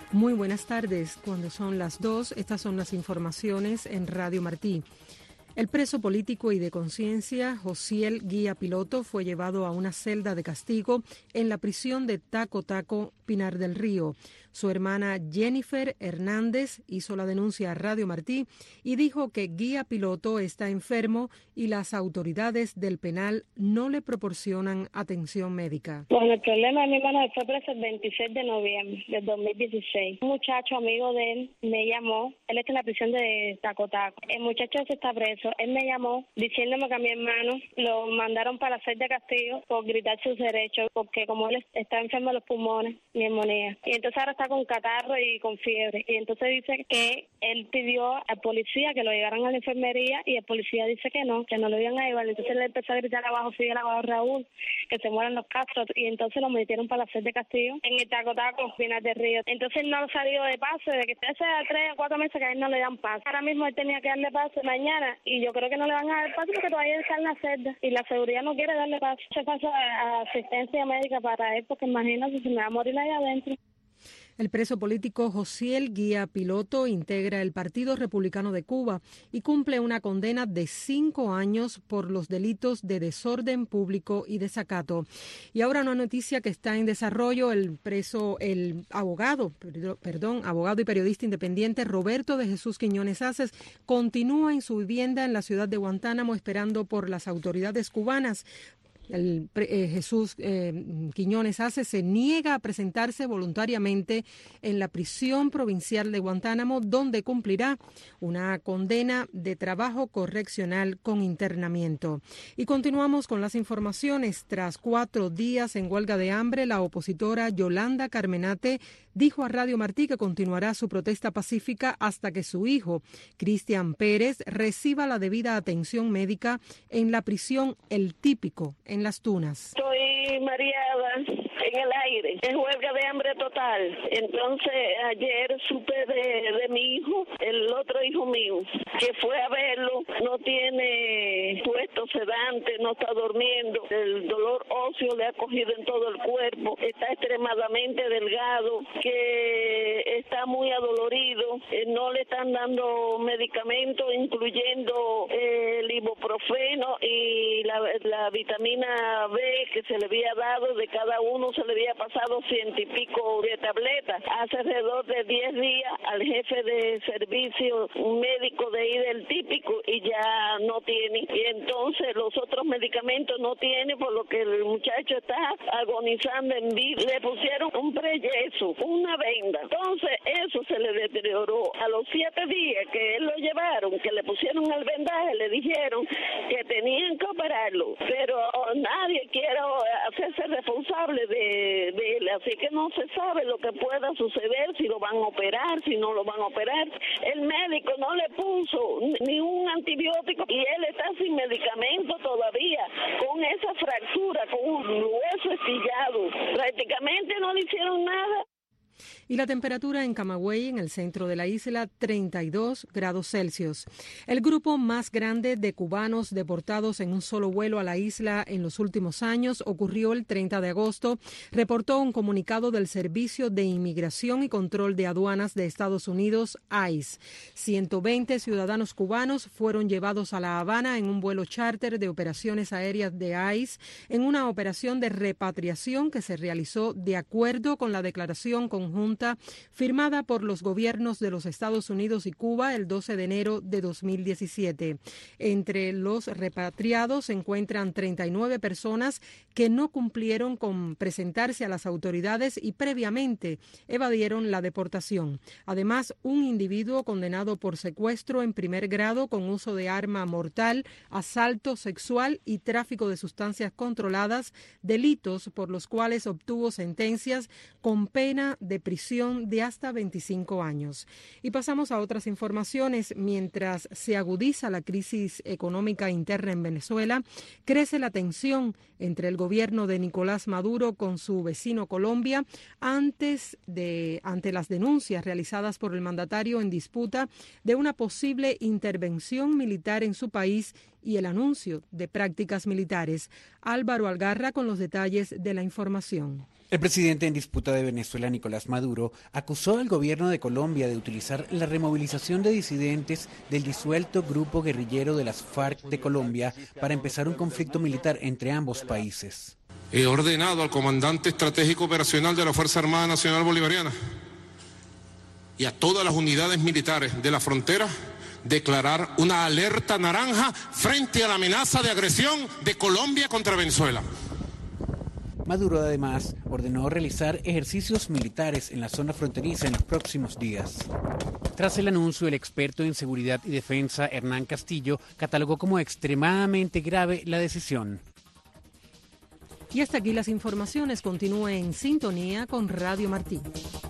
Muy buenas tardes. Cuando son las 2, estas son las informaciones en Radio Martí. El preso político y de conciencia, Josiel Guía Piloto, fue llevado a una celda de castigo en la prisión de Taco Taco, Pinar del Río. Su hermana Jennifer Hernández hizo la denuncia a Radio Martí y dijo que Guía Piloto está enfermo y las autoridades del penal no le proporcionan atención médica. Bueno, el problema de mi hermano fue preso el 26 de noviembre del 2016. Un muchacho amigo de él me llamó, él está en la prisión de Taco Taco. El muchacho ese está preso. Él me llamó diciéndome que a mi hermano lo mandaron para la celda de castigo por gritar sus derechos, porque como él está enfermo de los pulmones, neumonía. Y entonces ahora está con catarro y con fiebre. Y entonces dice que él pidió al policía que lo llevaran a la enfermería y el policía dice que no lo iban a llevar. Entonces le empezó a gritar abajo Fidel, abajo Raúl, que se mueran los Castro. Y entonces lo metieron para la celda de castigo en el Taco Taco, Pinar del Río. Entonces él no ha salido de paso desde que hace 3 o 4 meses que a él no le dan paso. Ahora mismo él tenía que darle paso mañana y yo creo que no le van a dar paso porque todavía está en la celda y la seguridad no quiere darle paso. Se pasa a asistencia médica para él porque imagínate si me va a morir ahí adentro. El preso político Josiel Guía Piloto integra el Partido Republicano de Cuba y cumple una condena de 5 años por los delitos de desorden público y desacato. Y ahora una noticia que está en desarrollo. El abogado y periodista independiente Roberto de Jesús Quiñones Aces continúa en su vivienda en la ciudad de Guantánamo esperando por las autoridades cubanas. Jesús Quiñones Aces se niega a presentarse voluntariamente en la prisión provincial de Guantánamo, donde cumplirá una condena de trabajo correccional con internamiento. Y continuamos con las informaciones. Tras 4 días en huelga de hambre, la opositora Yolanda Carmenate dijo a Radio Martí que continuará su protesta pacífica hasta que su hijo, Cristian Pérez, reciba la debida atención médica en la prisión El Típico, en Las Tunas. Estoy mareada, en el aire, en huelga de hambre total. Entonces ayer supe de mi hijo, el otro hijo mío, que fue a verlo, no tiene puesto sedante, no está durmiendo, el dolor óseo le ha cogido en todo el cuerpo, está extremadamente delgado, que está muy adolorido, no le están dando medicamentos, incluyendo el ibuprofeno y la vitamina B que se le había dado, de cada uno se le había pasado 100 y pico de tabletas. Hace alrededor de 10 días al jefe de servicio médico de ahí del Típico y ya no tiene. Y entonces los otros medicamentos no tiene, por lo que el muchacho está agonizando en vida. Le pusieron un preyeso, una venda. Entonces eso se le deterioró. A los 7 días que él lo llevaron, que le pusieron el vendaje, le dijeron que tenían que operarlo, pero nadie quiere hacerse responsable de él, así que no se sabe lo que pueda suceder, si lo van a operar, si no lo van a operar. El médico no le puso ni un antibiótico y él está sin medicamento todavía, con esa fractura, con un hueso estillado. Prácticamente no le hicieron nada. Y la temperatura en Camagüey, en el centro de la isla, 32 grados Celsius. El grupo más grande de cubanos deportados en un solo vuelo a la isla en los últimos años ocurrió el 30 de agosto, reportó un comunicado del Servicio de Inmigración y Control de Aduanas de Estados Unidos, ICE. 120 ciudadanos cubanos fueron llevados a La Habana en un vuelo charter de operaciones aéreas de ICE, en una operación de repatriación que se realizó de acuerdo con la declaración conjunta firmada por los gobiernos de los Estados Unidos y Cuba el 12 de enero de 2017. Entre los repatriados se encuentran 39 personas que no cumplieron con presentarse a las autoridades y previamente evadieron la deportación. Además, un individuo condenado por secuestro en primer grado con uso de arma mortal, asalto sexual y tráfico de sustancias controladas, delitos por los cuales obtuvo sentencias con pena de prisión de hasta 25 años. Y pasamos a otras informaciones. Mientras se agudiza la crisis económica interna en Venezuela, crece la tensión entre el gobierno de Nicolás Maduro con su vecino Colombia ante las denuncias realizadas por el mandatario en disputa de una posible intervención militar en su país y el anuncio de prácticas militares. Álvaro Algarra con los detalles de la información. El presidente en disputa de Venezuela, Nicolás Maduro, acusó al gobierno de Colombia de utilizar la removilización de disidentes del disuelto grupo guerrillero de las FARC de Colombia para empezar un conflicto militar entre ambos países. He ordenado al comandante estratégico operacional de la Fuerza Armada Nacional Bolivariana y a todas las unidades militares de la frontera declarar una alerta naranja frente a la amenaza de agresión de Colombia contra Venezuela. Maduro además ordenó realizar ejercicios militares en la zona fronteriza en los próximos días. Tras el anuncio, el experto en seguridad y defensa Hernán Castillo catalogó como extremadamente grave la decisión. Y hasta aquí las informaciones. Continúe en sintonía con Radio Martí.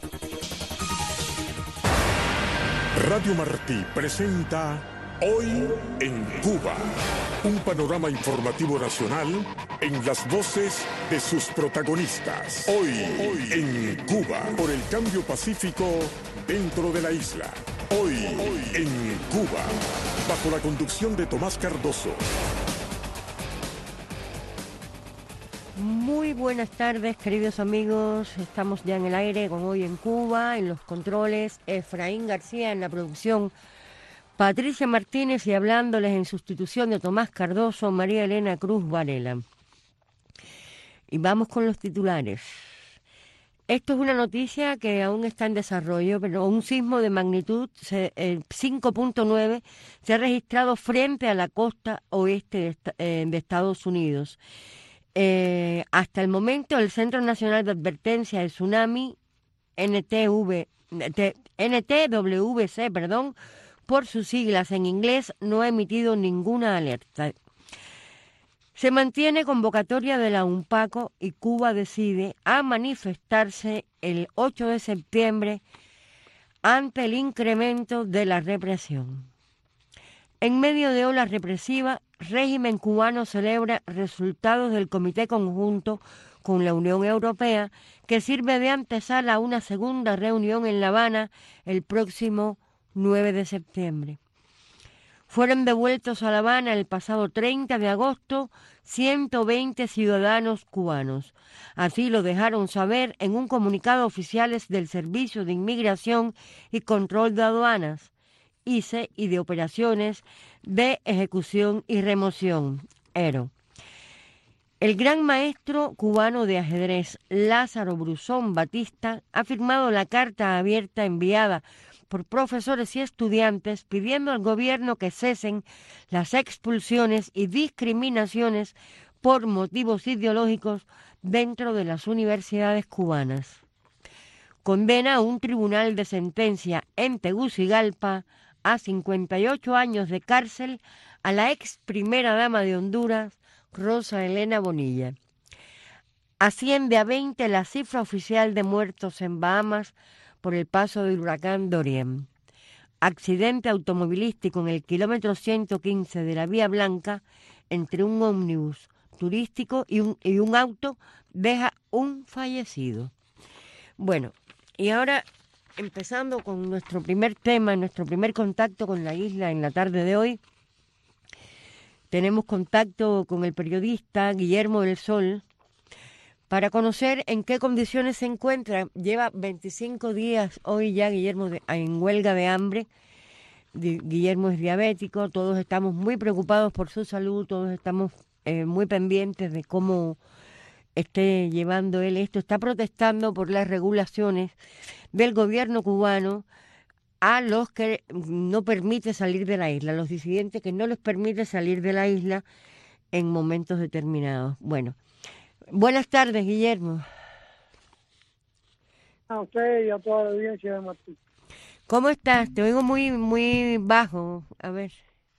Radio Martí presenta Hoy en Cuba, un panorama informativo nacional en las voces de sus protagonistas. Hoy en Cuba, por el cambio pacífico dentro de la isla. Hoy en Cuba, bajo la conducción de Tomás Cardoso. Muy buenas tardes, queridos amigos. Estamos ya en el aire con Hoy en Cuba, en los controles, Efraín García en la producción, Patricia Martínez y hablándoles en sustitución de Tomás Cardoso, María Elena Cruz Varela. Y vamos con los titulares. Esto es una noticia que aún está en desarrollo, pero un sismo de magnitud 5.9 se ha registrado frente a la costa oeste de Estados Unidos. Hasta el momento, el Centro Nacional de Advertencia de Tsunami, NTWC, por sus siglas en inglés, no ha emitido ninguna alerta. Se mantiene convocatoria de la UNPACO y Cuba decide a manifestarse el 8 de septiembre ante el incremento de la represión. En medio de ola represiva, régimen cubano celebra resultados del Comité Conjunto con la Unión Europea, que sirve de antesala a una segunda reunión en La Habana el próximo 9 de septiembre. Fueron devueltos a La Habana el pasado 30 de agosto 120 ciudadanos cubanos. Así lo dejaron saber en un comunicado oficiales del Servicio de Inmigración y Control de Aduanas, ICE, y de Operaciones de Ejecución y Remoción, ERO. El gran maestro cubano de ajedrez, Lázaro Bruzón Batista, ha firmado la carta abierta enviada por profesores y estudiantes pidiendo al gobierno que cesen las expulsiones y discriminaciones por motivos ideológicos dentro de las universidades cubanas. Condena a un tribunal de sentencia en Tegucigalpa a 58 años de cárcel a la ex primera dama de Honduras, Rosa Elena Bonilla. Asciende a 20 la cifra oficial de muertos en Bahamas por el paso del huracán Dorian. Accidente automovilístico en el kilómetro 115 de la Vía Blanca entre un ómnibus turístico y un auto deja un fallecido. Bueno, y ahora empezando con nuestro primer tema, nuestro primer contacto con la isla en la tarde de hoy. Tenemos contacto con el periodista Guillermo del Sol para conocer en qué condiciones se encuentra. Lleva 25 días hoy ya Guillermo en huelga de hambre. Guillermo es diabético, todos estamos muy preocupados por su salud, todos estamos muy pendientes de cómo esté llevando él esto. Está protestando por las regulaciones del gobierno cubano a los que no permite salir de la isla, los disidentes que no les permite salir de la isla en momentos determinados. Bueno, buenas tardes, Guillermo. A usted y a toda la audiencia de Martí. ¿Cómo estás? Te oigo muy bajo. A ver.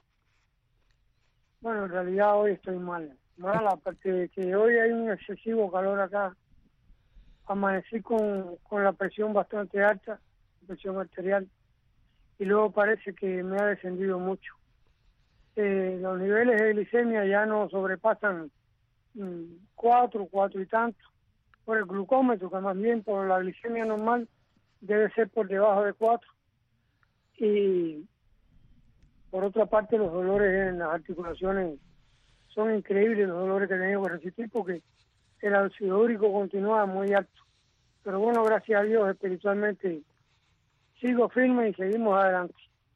Bueno, en realidad hoy estoy mala, porque que hoy hay un excesivo calor acá. Amanecí con la presión bastante alta, presión arterial, y luego parece que me ha descendido mucho. Los niveles de glicemia ya no sobrepasan 4 y tanto por el glucómetro, que más bien por la glicemia normal debe ser por debajo de 4. Y Por otra parte, los dolores en las articulaciones son increíbles, los dolores que he tenido que resistir, porque el ácido úrico continúa muy alto. Pero bueno, gracias a Dios, espiritualmente sigo firme y seguimos adelante.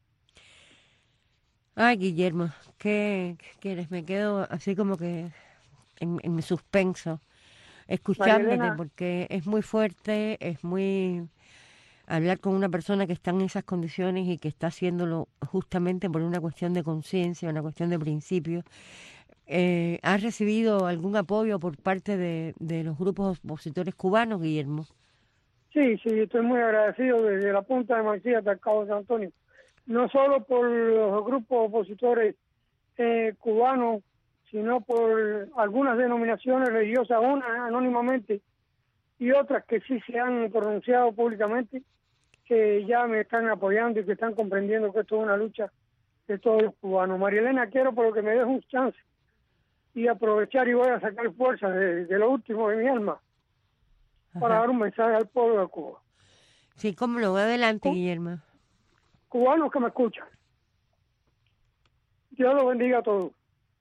Ay, Guillermo, ¿qué quieres? Me quedo así como que en suspenso, escuchándote, Elena, porque es muy fuerte, es muy... Hablar con una persona que está en esas condiciones y que está haciéndolo justamente por una cuestión de conciencia, una cuestión de principio. ¿Has recibido algún apoyo por parte de los grupos opositores cubanos, Guillermo? sí, estoy muy agradecido desde la punta de Mancilla hasta el Cabo de San Antonio. No solo por los grupos opositores cubanos, sino por algunas denominaciones religiosas, unas anónimamente y otras que sí se han pronunciado públicamente, que ya me están apoyando y que están comprendiendo que esto es una lucha de todos los cubanos. María Elena, quiero por lo que me des un chance y aprovechar y voy a sacar fuerza de lo último de mi alma para dar un mensaje al pueblo de Cuba. Sí, cómo no, adelante, Guillermo. Cubanos que me escuchan, Dios los bendiga a todos.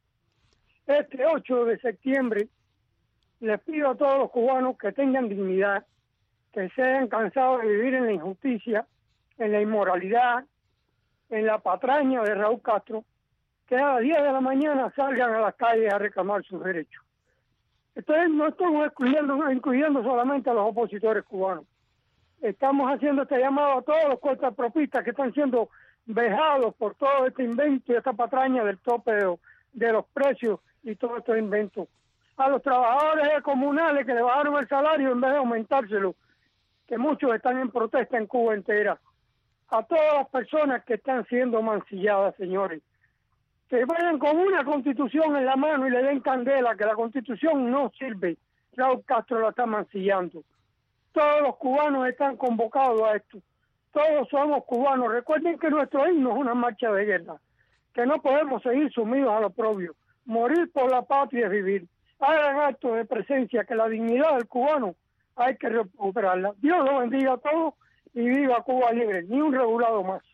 Este 8 de septiembre les pido a todos los cubanos que tengan dignidad, que se hayan cansado de vivir en la injusticia, en la inmoralidad, en la patraña de Raúl Castro, que a las 10 de la mañana salgan a las calles a reclamar sus derechos. No estamos incluyendo solamente a los opositores cubanos. Estamos haciendo este llamado a todos los cortapropistas que están siendo vejados por todo este invento y esta patraña del tope de los precios y todo estos inventos. A los trabajadores comunales que le bajaron el salario en vez de aumentárselo, que muchos están en protesta en Cuba entera. A todas las personas que están siendo mancilladas, señores, que vayan con una constitución en la mano y le den candela, que la constitución no sirve. Raúl Castro la está mancillando. Todos los cubanos están convocados a esto. Todos somos cubanos. Recuerden que nuestro himno es una marcha de guerra, que no podemos seguir sumidos a lo propio. Morir por la patria es vivir. Hagan actos de presencia, que la dignidad del cubano hay que recuperarla. Dios lo bendiga a todos y viva Cuba libre. Ni un regulado más.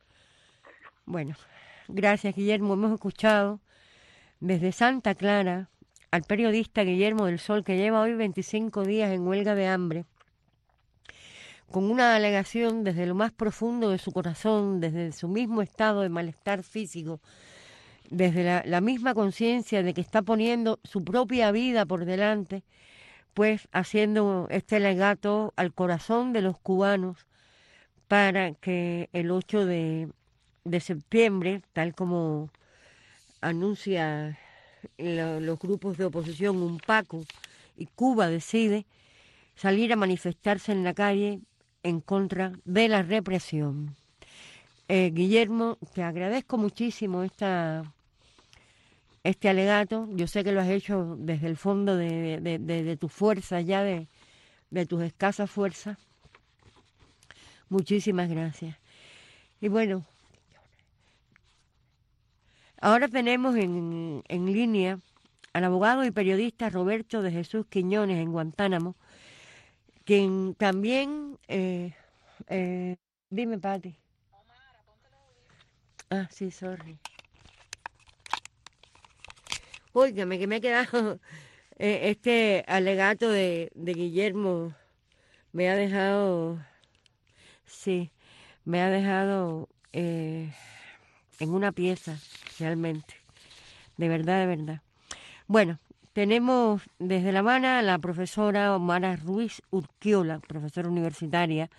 Bueno, gracias, Guillermo. Hemos escuchado desde Santa Clara al periodista Guillermo del Sol, que lleva hoy 25 días en huelga de hambre, con una alegación desde lo más profundo de su corazón, desde su mismo estado de malestar físico, desde la misma conciencia de que está poniendo su propia vida por delante, pues haciendo este alegato al corazón de los cubanos para que el 8 de septiembre, tal como anuncia los grupos de oposición UNPACO y Cuba Decide, salir a manifestarse en la calle en contra de la represión. Guillermo, te agradezco muchísimo este alegato. Yo sé que lo has hecho desde el fondo de tu fuerza, ya de tus escasas fuerzas. Muchísimas gracias. Y bueno, ahora tenemos en línea al abogado y periodista Roberto de Jesús Quiñones en Guantánamo, quien también... dime, Pati. Ah, sí, sorry. Óigame, que me ha quedado este alegato de Guillermo, me ha dejado, sí, me ha dejado en una pieza, realmente, de verdad, de verdad. Bueno, tenemos desde La Habana a la profesora Omara Ruiz Urquiola, profesora universitaria,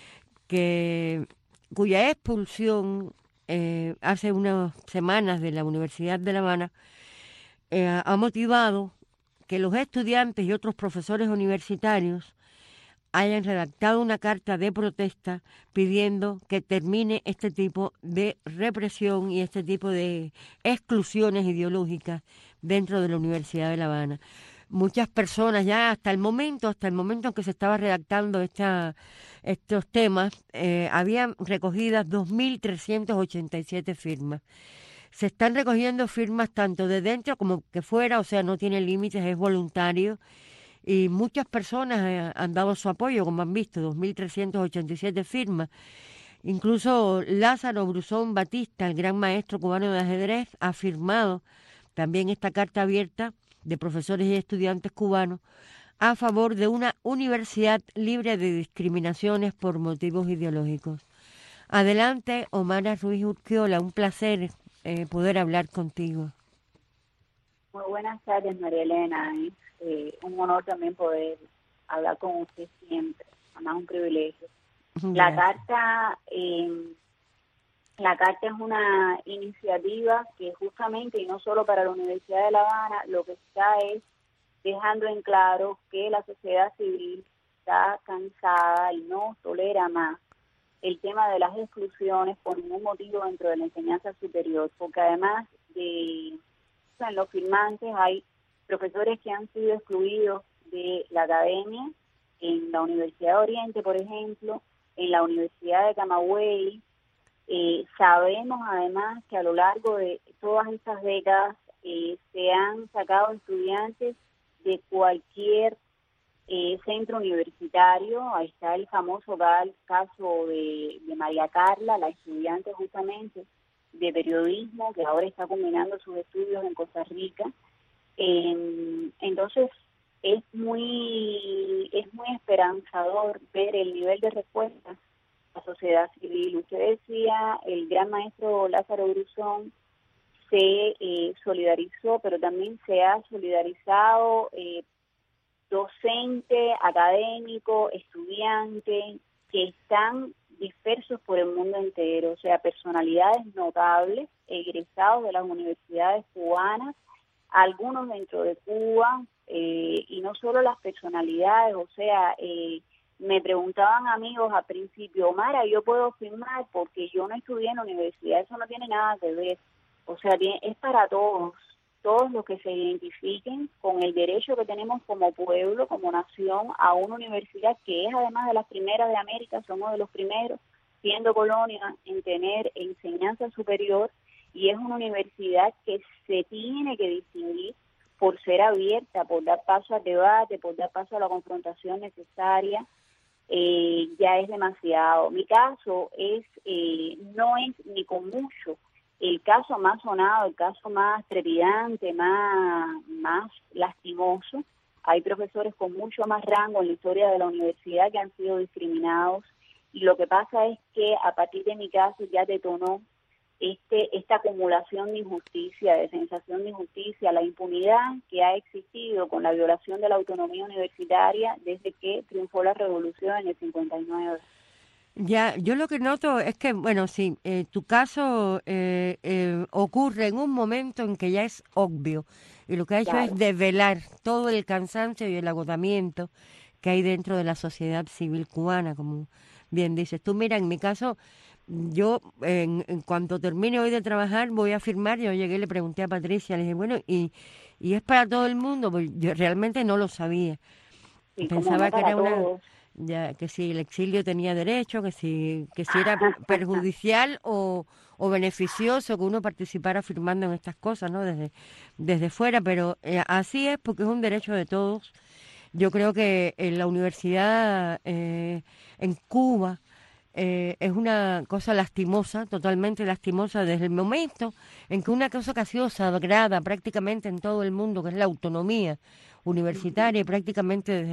cuya expulsión hace unas semanas de la Universidad de La Habana ha motivado que los estudiantes y otros profesores universitarios hayan redactado una carta de protesta pidiendo que termine este tipo de represión y este tipo de exclusiones ideológicas dentro de la Universidad de La Habana. Muchas personas ya hasta el momento en que se estaba redactando estos temas, habían recogidas 2.387 firmas. Se están recogiendo firmas tanto de dentro como que fuera, o sea, no tiene límites, es voluntario. Y muchas personas han dado su apoyo, como han visto, 2.387 firmas. Incluso Lázaro Bruzón Batista, el gran maestro cubano de ajedrez, ha firmado también esta carta abierta de profesores y estudiantes cubanos a favor de una universidad libre de discriminaciones por motivos ideológicos. Adelante, Omara Ruiz Urquiola, un placer poder hablar contigo. Muy buenas tardes, María Elena. Un honor también poder hablar con usted siempre, además un privilegio. La carta es una iniciativa que justamente, y no solo para la Universidad de La Habana, lo que está es dejando en claro que la sociedad civil está cansada y no tolera más el tema de las exclusiones por ningún motivo dentro de la enseñanza superior, porque además de en los firmantes hay profesores que han sido excluidos de la academia, en la Universidad de Oriente, por ejemplo, en la Universidad de Camagüey. Sabemos además que a lo largo de todas estas décadas se han sacado estudiantes de cualquier centro universitario. Ahí está el famoso caso de María Carla, la estudiante justamente de periodismo, que ahora está culminando sus estudios en Costa Rica. Entonces es muy esperanzador ver el nivel de respuesta de la sociedad civil. Usted decía, el gran maestro Lázaro Bruzón se solidarizó, pero también se ha solidarizado docente, académico, estudiante, que están dispersos por el mundo entero, o sea, personalidades notables, egresados de las universidades cubanas, algunos dentro de Cuba, y no solo las personalidades, o sea, me preguntaban amigos al principio, Mara, ¿yo puedo firmar? Porque yo no estudié en la universidad, eso no tiene nada que ver, o sea, es para todos los que se identifiquen con el derecho que tenemos como pueblo, como nación, a una universidad que es además de las primeras de América, somos de los primeros, siendo colonia, en tener enseñanza superior, y es una universidad que se tiene que distinguir por ser abierta, por dar paso al debate, por dar paso a la confrontación necesaria. Ya es demasiado. Mi caso no es ni con mucho el caso más sonado, el caso más trepidante, más lastimoso. Hay profesores con mucho más rango en la historia de la universidad que han sido discriminados, y lo que pasa es que a partir de mi caso ya detonó esta acumulación de injusticia, de sensación de injusticia, la impunidad que ha existido con la violación de la autonomía universitaria desde que triunfó la revolución en el 59. Ya, yo lo que noto es que, bueno, sí, tu caso ocurre en un momento en que ya es obvio, y lo que ha hecho es desvelar todo el cansancio y el agotamiento que hay dentro de la sociedad civil cubana, como bien dices tú. Mira, en mi caso, yo en cuanto termine hoy de trabajar voy a firmar. Yo llegué y le pregunté a Patricia, le dije, bueno, ¿y es para todo el mundo? Pues yo realmente no lo sabía. Sí, pensaba que era todos. Ya, que si el exilio tenía derecho, que si era perjudicial o beneficioso que uno participara firmando en estas cosas, ¿no? Desde fuera, pero así es, porque es un derecho de todos. Yo creo que en la universidad en Cuba es una cosa lastimosa, totalmente lastimosa, desde el momento en que una cosa que ha sido sagrada prácticamente en todo el mundo, que es la autonomía universitaria, y prácticamente desde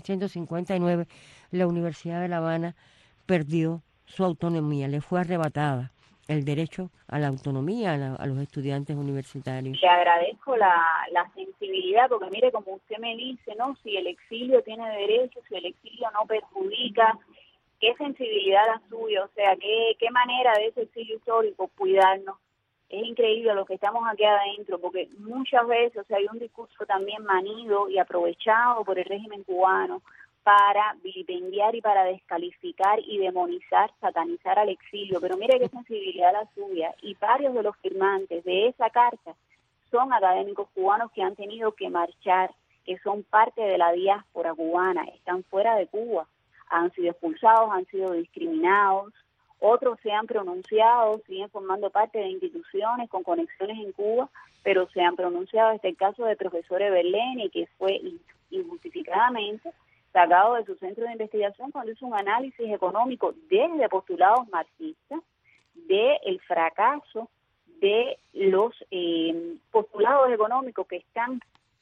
1959 la Universidad de La Habana perdió su autonomía, le fue arrebatada el derecho a la autonomía a los estudiantes universitarios. Le agradezco la sensibilidad, porque mire, como usted me dice, ¿no? Si el exilio tiene derecho, si el exilio no perjudica, qué sensibilidad la suya, o sea, qué manera de ese exilio histórico cuidarnos. Es increíble lo que estamos aquí adentro, porque muchas veces, o sea, hay un discurso también manido y aprovechado por el régimen cubano para vilipendiar y para descalificar y demonizar, satanizar al exilio. Pero mire qué sensibilidad la suya. Y varios de los firmantes de esa carta son académicos cubanos que han tenido que marchar, que son parte de la diáspora cubana, están fuera de Cuba, han sido expulsados, han sido discriminados. Otros se han pronunciado, siguen formando parte de instituciones con conexiones en Cuba, pero se han pronunciado. Este el caso del profesor Everleni, que fue injustificadamente sacado de su centro de investigación cuando hizo un análisis económico desde postulados marxistas del fracaso de los postulados económicos que están...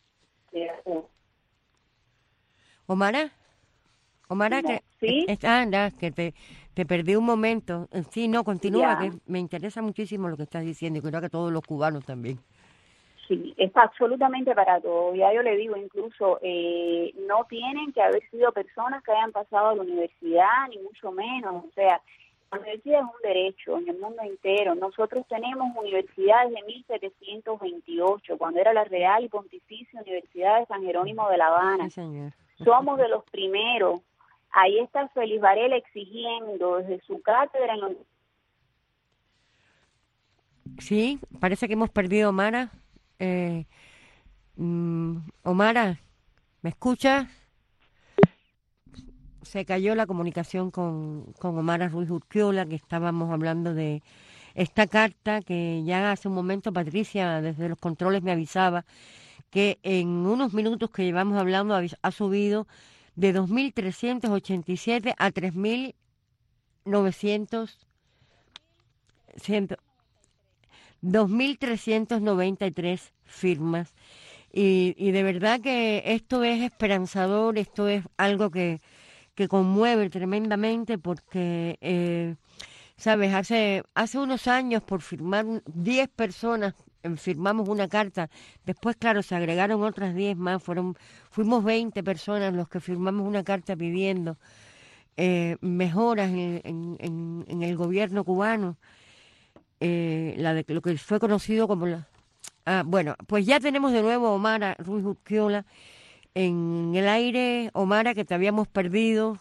Omara, No, que, ¿sí? que te perdí un momento. Sí, no, continúa, Ya. que me interesa muchísimo lo que estás diciendo y creo que todos los cubanos también. Sí, es absolutamente para todo. Ya yo le digo, incluso no tienen que haber sido personas que hayan pasado a la universidad, ni mucho menos. O sea, la universidad es un derecho en el mundo entero. Nosotros tenemos universidades de 1728, cuando era la Real y Pontificia Universidad de San Jerónimo de La Habana. Sí, señor. Somos de los primeros. Ahí está Félix Varela exigiendo desde su cátedra en la... Sí, parece que hemos perdido a Omara. Omara, ¿me escuchas? Se cayó la comunicación con Omara Ruiz Urquiola, que estábamos hablando de esta carta que ya hace un momento Patricia desde los controles me avisaba que en unos minutos que llevamos hablando ha subido de 2.387 a 3.900, 2.393 firmas. Y de verdad que esto es esperanzador, esto es algo que conmueve tremendamente porque, ¿sabes? Hace unos años por firmar 10 personas firmamos una carta, después claro se agregaron otras 10 más, fuimos 20 personas los que firmamos una carta pidiendo mejoras en el gobierno cubano, lo que fue conocido como la... bueno, pues ya tenemos de nuevo a Omara Ruiz Urquiola en el aire. Omara, que te habíamos perdido.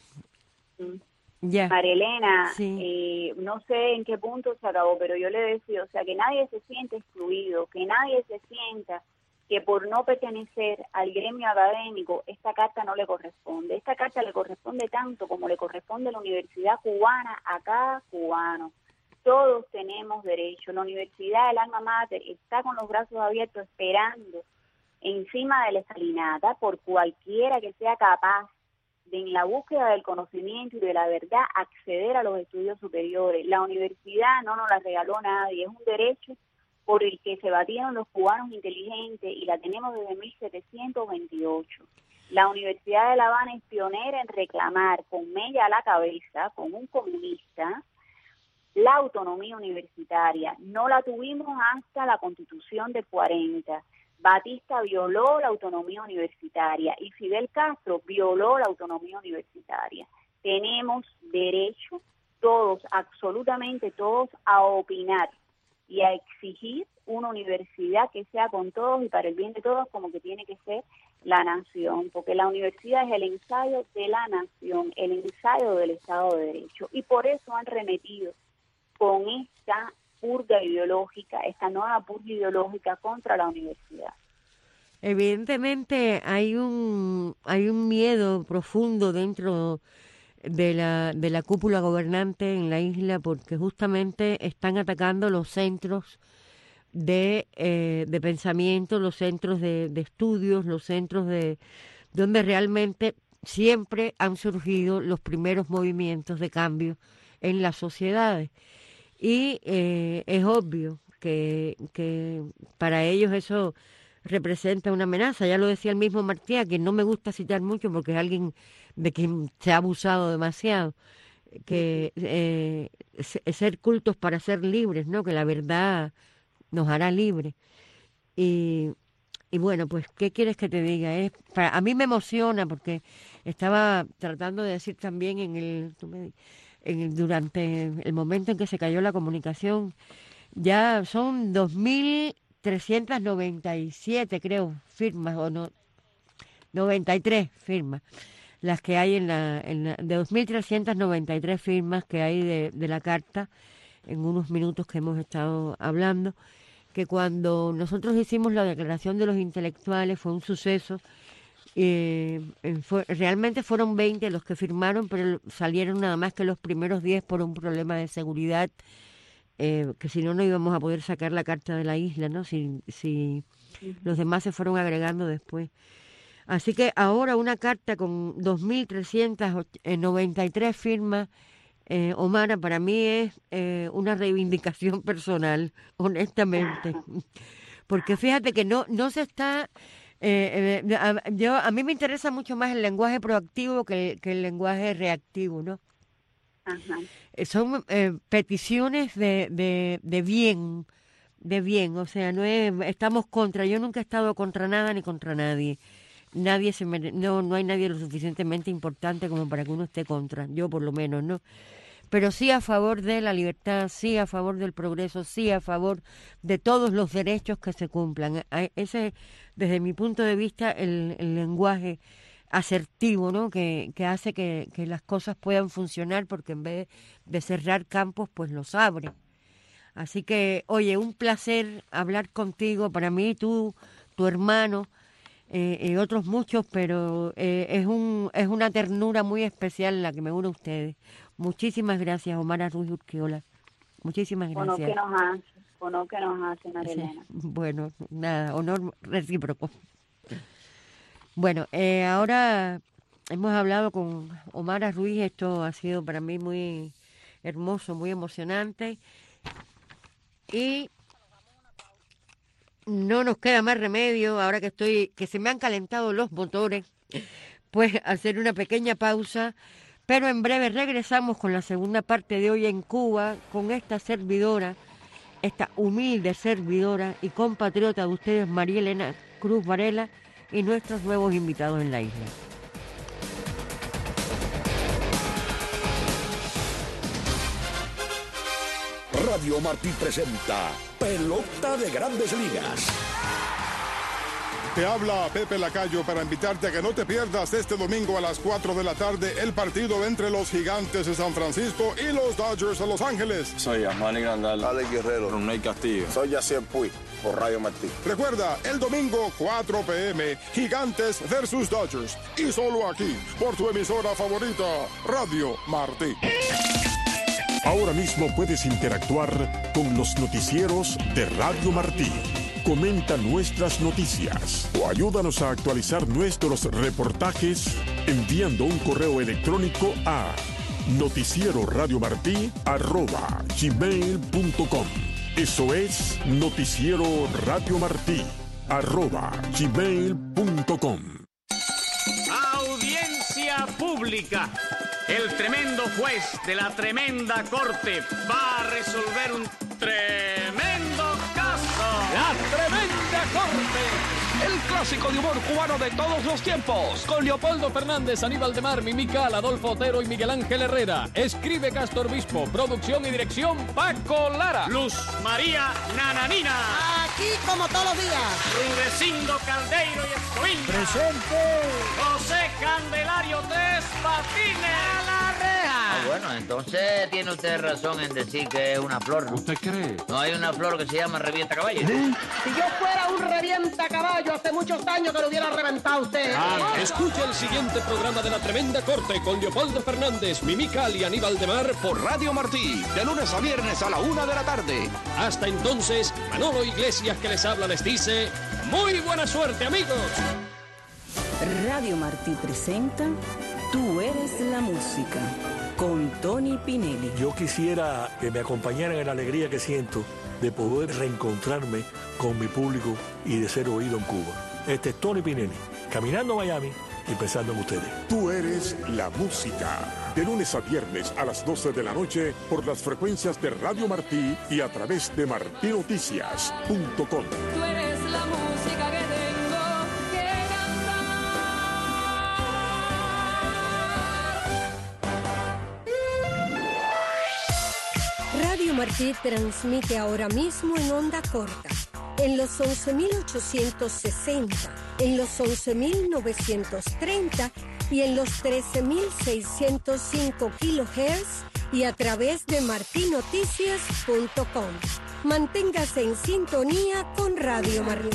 Ya. Marilena, Sí. no sé en qué punto se acabó, pero yo le decía, o sea, que nadie se siente excluido, que nadie se sienta que por no pertenecer al gremio académico esta carta no le corresponde. Esta carta le corresponde tanto como le corresponde a la universidad cubana, a cada cubano. Todos tenemos derecho. La universidad, el alma mater, está con los brazos abiertos esperando encima de la escalinata por cualquiera que sea capaz de, en la búsqueda del conocimiento y de la verdad, acceder a los estudios superiores. La universidad no nos la regaló nadie, es un derecho por el que se batieron los cubanos inteligentes y la tenemos desde 1728. La Universidad de La Habana es pionera en reclamar con Mella a la cabeza, con un comunista, la autonomía universitaria. No la tuvimos hasta la Constitución de 40. Batista violó la autonomía universitaria y Fidel Castro violó la autonomía universitaria. Tenemos derecho todos, absolutamente todos, a opinar y a exigir una universidad que sea con todos y para el bien de todos, como que tiene que ser la nación, porque la universidad es el ensayo de la nación, el ensayo del Estado de Derecho, y por eso han remetido con esta purga ideológica, esta nueva purga ideológica contra la universidad. Evidentemente hay un miedo profundo dentro de la cúpula gobernante en la isla, porque justamente están atacando los centros de pensamiento, los centros de estudios, los centros de donde realmente siempre han surgido los primeros movimientos de cambio en las sociedades. Y es obvio que para ellos eso representa una amenaza. Ya lo decía el mismo Martí, a quien no me gusta citar mucho porque es alguien de quien se ha abusado demasiado, que ser cultos para ser libres, ¿no? Que la verdad nos hará libres. Y bueno, pues, ¿qué quieres que te diga? A mí me emociona porque estaba tratando de decir también durante el momento en que se cayó la comunicación, ya son 2.397, creo, firmas, o no, 93 firmas, las que hay de 2.393 firmas que hay de la carta, en unos minutos que hemos estado hablando, que cuando nosotros hicimos la declaración de los intelectuales fue un suceso. Realmente fueron 20 los que firmaron, pero salieron nada más que los primeros 10 por un problema de seguridad, que si no íbamos a poder sacar la carta de la isla, ¿no? Si los demás se fueron agregando después. Así que ahora una carta con 2.393 firmas, Omara, para mí es una reivindicación personal, honestamente. Porque fíjate que no se está... a mí me interesa mucho más el lenguaje proactivo que el lenguaje reactivo, ¿no? Ajá. Son peticiones de bien, o sea, estamos contra. Yo nunca he estado contra nada ni contra nadie. No hay nadie lo suficientemente importante como para que uno esté contra, yo por lo menos, ¿no? Pero sí a favor de la libertad, sí a favor del progreso, sí a favor de todos los derechos que se cumplan. Ese, desde mi punto de vista, el lenguaje asertivo, ¿no? Que hace que las cosas puedan funcionar, porque en vez de cerrar campos, pues los abre. Así que, oye, un placer hablar contigo. Para mí, tú, tu hermano, otros muchos, pero es una ternura muy especial la que me une a ustedes. Muchísimas gracias, Omara Ruiz Urquiola. Muchísimas gracias. Honor que nos hace, María Elena. Bueno, nada, honor recíproco. Bueno, ahora hemos hablado con Omara Ruiz. Esto ha sido para mí muy hermoso, muy emocionante. Y no nos queda más remedio, ahora que se me han calentado los motores, pues hacer una pequeña pausa. Pero en breve regresamos con la segunda parte de Hoy en Cuba, con esta servidora, esta humilde servidora y compatriota de ustedes, María Elena Cruz Varela, y nuestros nuevos invitados en la isla. Radio Martí presenta Pelota de Grandes Ligas. Te habla Pepe Lacayo para invitarte a que no te pierdas este domingo a las 4 de la tarde el partido entre los Gigantes de San Francisco y los Dodgers de Los Ángeles. Soy Amani Grandal, Alex Guerrero, Roney Castillo. Soy Yacier Puig, por Radio Martí. Recuerda, el domingo 4 p.m., Gigantes versus Dodgers. Y solo aquí, por tu emisora favorita, Radio Martí. Ahora mismo puedes interactuar con los noticieros de Radio Martí. Comenta nuestras noticias o ayúdanos a actualizar nuestros reportajes enviando un correo electrónico a noticieroradiomartí@gmail.com. Eso es noticieroradiomartí@gmail.com. Audiencia pública. El tremendo juez de la tremenda corte va a resolver un tremendo caso. La tremenda corte. El clásico de humor cubano de todos los tiempos. Con Leopoldo Fernández, Aníbal de Mar, Mimical, Adolfo Otero y Miguel Ángel Herrera. Escribe Castro Obispo. Producción y dirección Paco Lara. Luz María Nananina. Aquí como todos los días. Rudecindo Caldeiro y Escoín. Presente. José Candelario Tres Patines. A la reja. Bueno, entonces tiene usted razón en decir que es una flor. ¿Usted cree? No hay una flor que se llama revienta caballo. Si yo fuera un revienta caballo, hace muchos años que lo hubiera reventado usted. Escucha el siguiente programa de La Tremenda Corte con Leopoldo Fernández, Mimical y Aníbal de Mar por Radio Martí, de lunes a viernes a la 1 de la tarde. Hasta entonces, Manolo Iglesias que les habla les dice, muy buena suerte, amigos. Radio Martí presenta Tú eres la música, con Tony Pinelli. Yo quisiera que me acompañaran en la alegría que siento de poder reencontrarme con mi público y de ser oído en Cuba. Este es Tony Pinelli, caminando a Miami y pensando en ustedes. Tú eres la música. De lunes a viernes a las 12 de la noche por las frecuencias de Radio Martí y a través de martinoticias.com. Tú eres la música que tengo que cantar. Radio Martí transmite ahora mismo en onda corta, en los 11.860, en los 11.930 y en los 13.605 kHz y a través de martinoticias.com. Manténgase en sintonía con Radio Martí.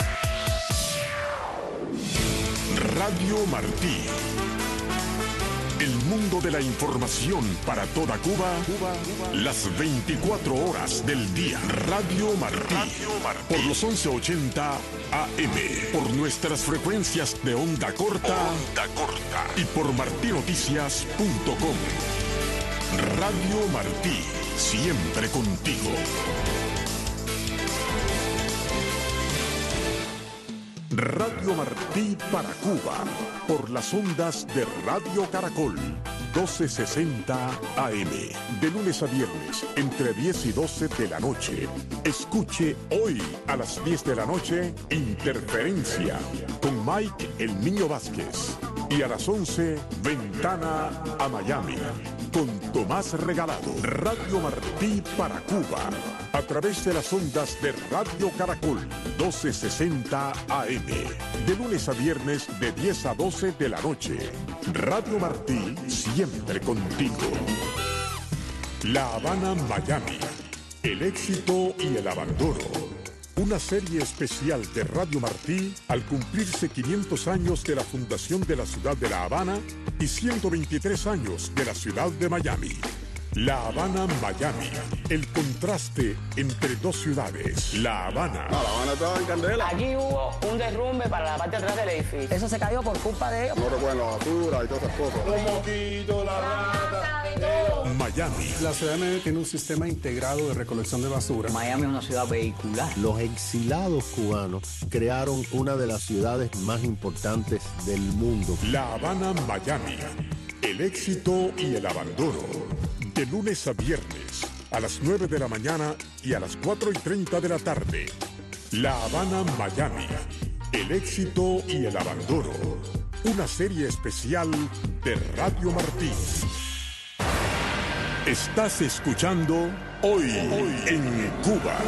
Radio Martí. El mundo de la información para toda Cuba, las 24 horas del día. Radio Martí. Por los 1180 AM. Por nuestras frecuencias de onda corta. Y por martinoticias.com. Radio Martí. Siempre contigo. Radio Martí para Cuba, por las ondas de Radio Caracol, 1260 AM, de lunes a viernes, entre 10 y 12 de la noche. Escuche hoy a las 10 de la noche, Interferencia, con Mike El Niño Vázquez. Y a las 11, Ventana a Miami, con Tomás Regalado. Radio Martí para Cuba, a través de las ondas de Radio Caracol, 1260 AM, de lunes a viernes, de 10 a 12 de la noche. Radio Martí, siempre contigo. La Habana, Miami, el éxito y el abandono. Una serie especial de Radio Martí al cumplirse 500 años de la fundación de la ciudad de La Habana y 123 años de la ciudad de Miami. La Habana, Miami, el contraste entre dos ciudades. La Habana. La Habana estaba en candela. Aquí hubo un derrumbe para la parte de atrás del edificio. Eso se cayó por culpa de ellos. No recuerdo la basura y todas esas cosas. Los mosquitos, la rata. Miami. La ciudad de Miami tiene un sistema integrado de recolección de basura. Miami es una ciudad vehicular. Los exilados cubanos crearon una de las ciudades más importantes del mundo. La Habana, Miami, el éxito y el abandono. De lunes a viernes, a las 9 de la mañana y a las 4:30 de la tarde. La Habana, Miami, el éxito y el abandono. Una serie especial de Radio Martí. Estás escuchando Hoy en Cuba.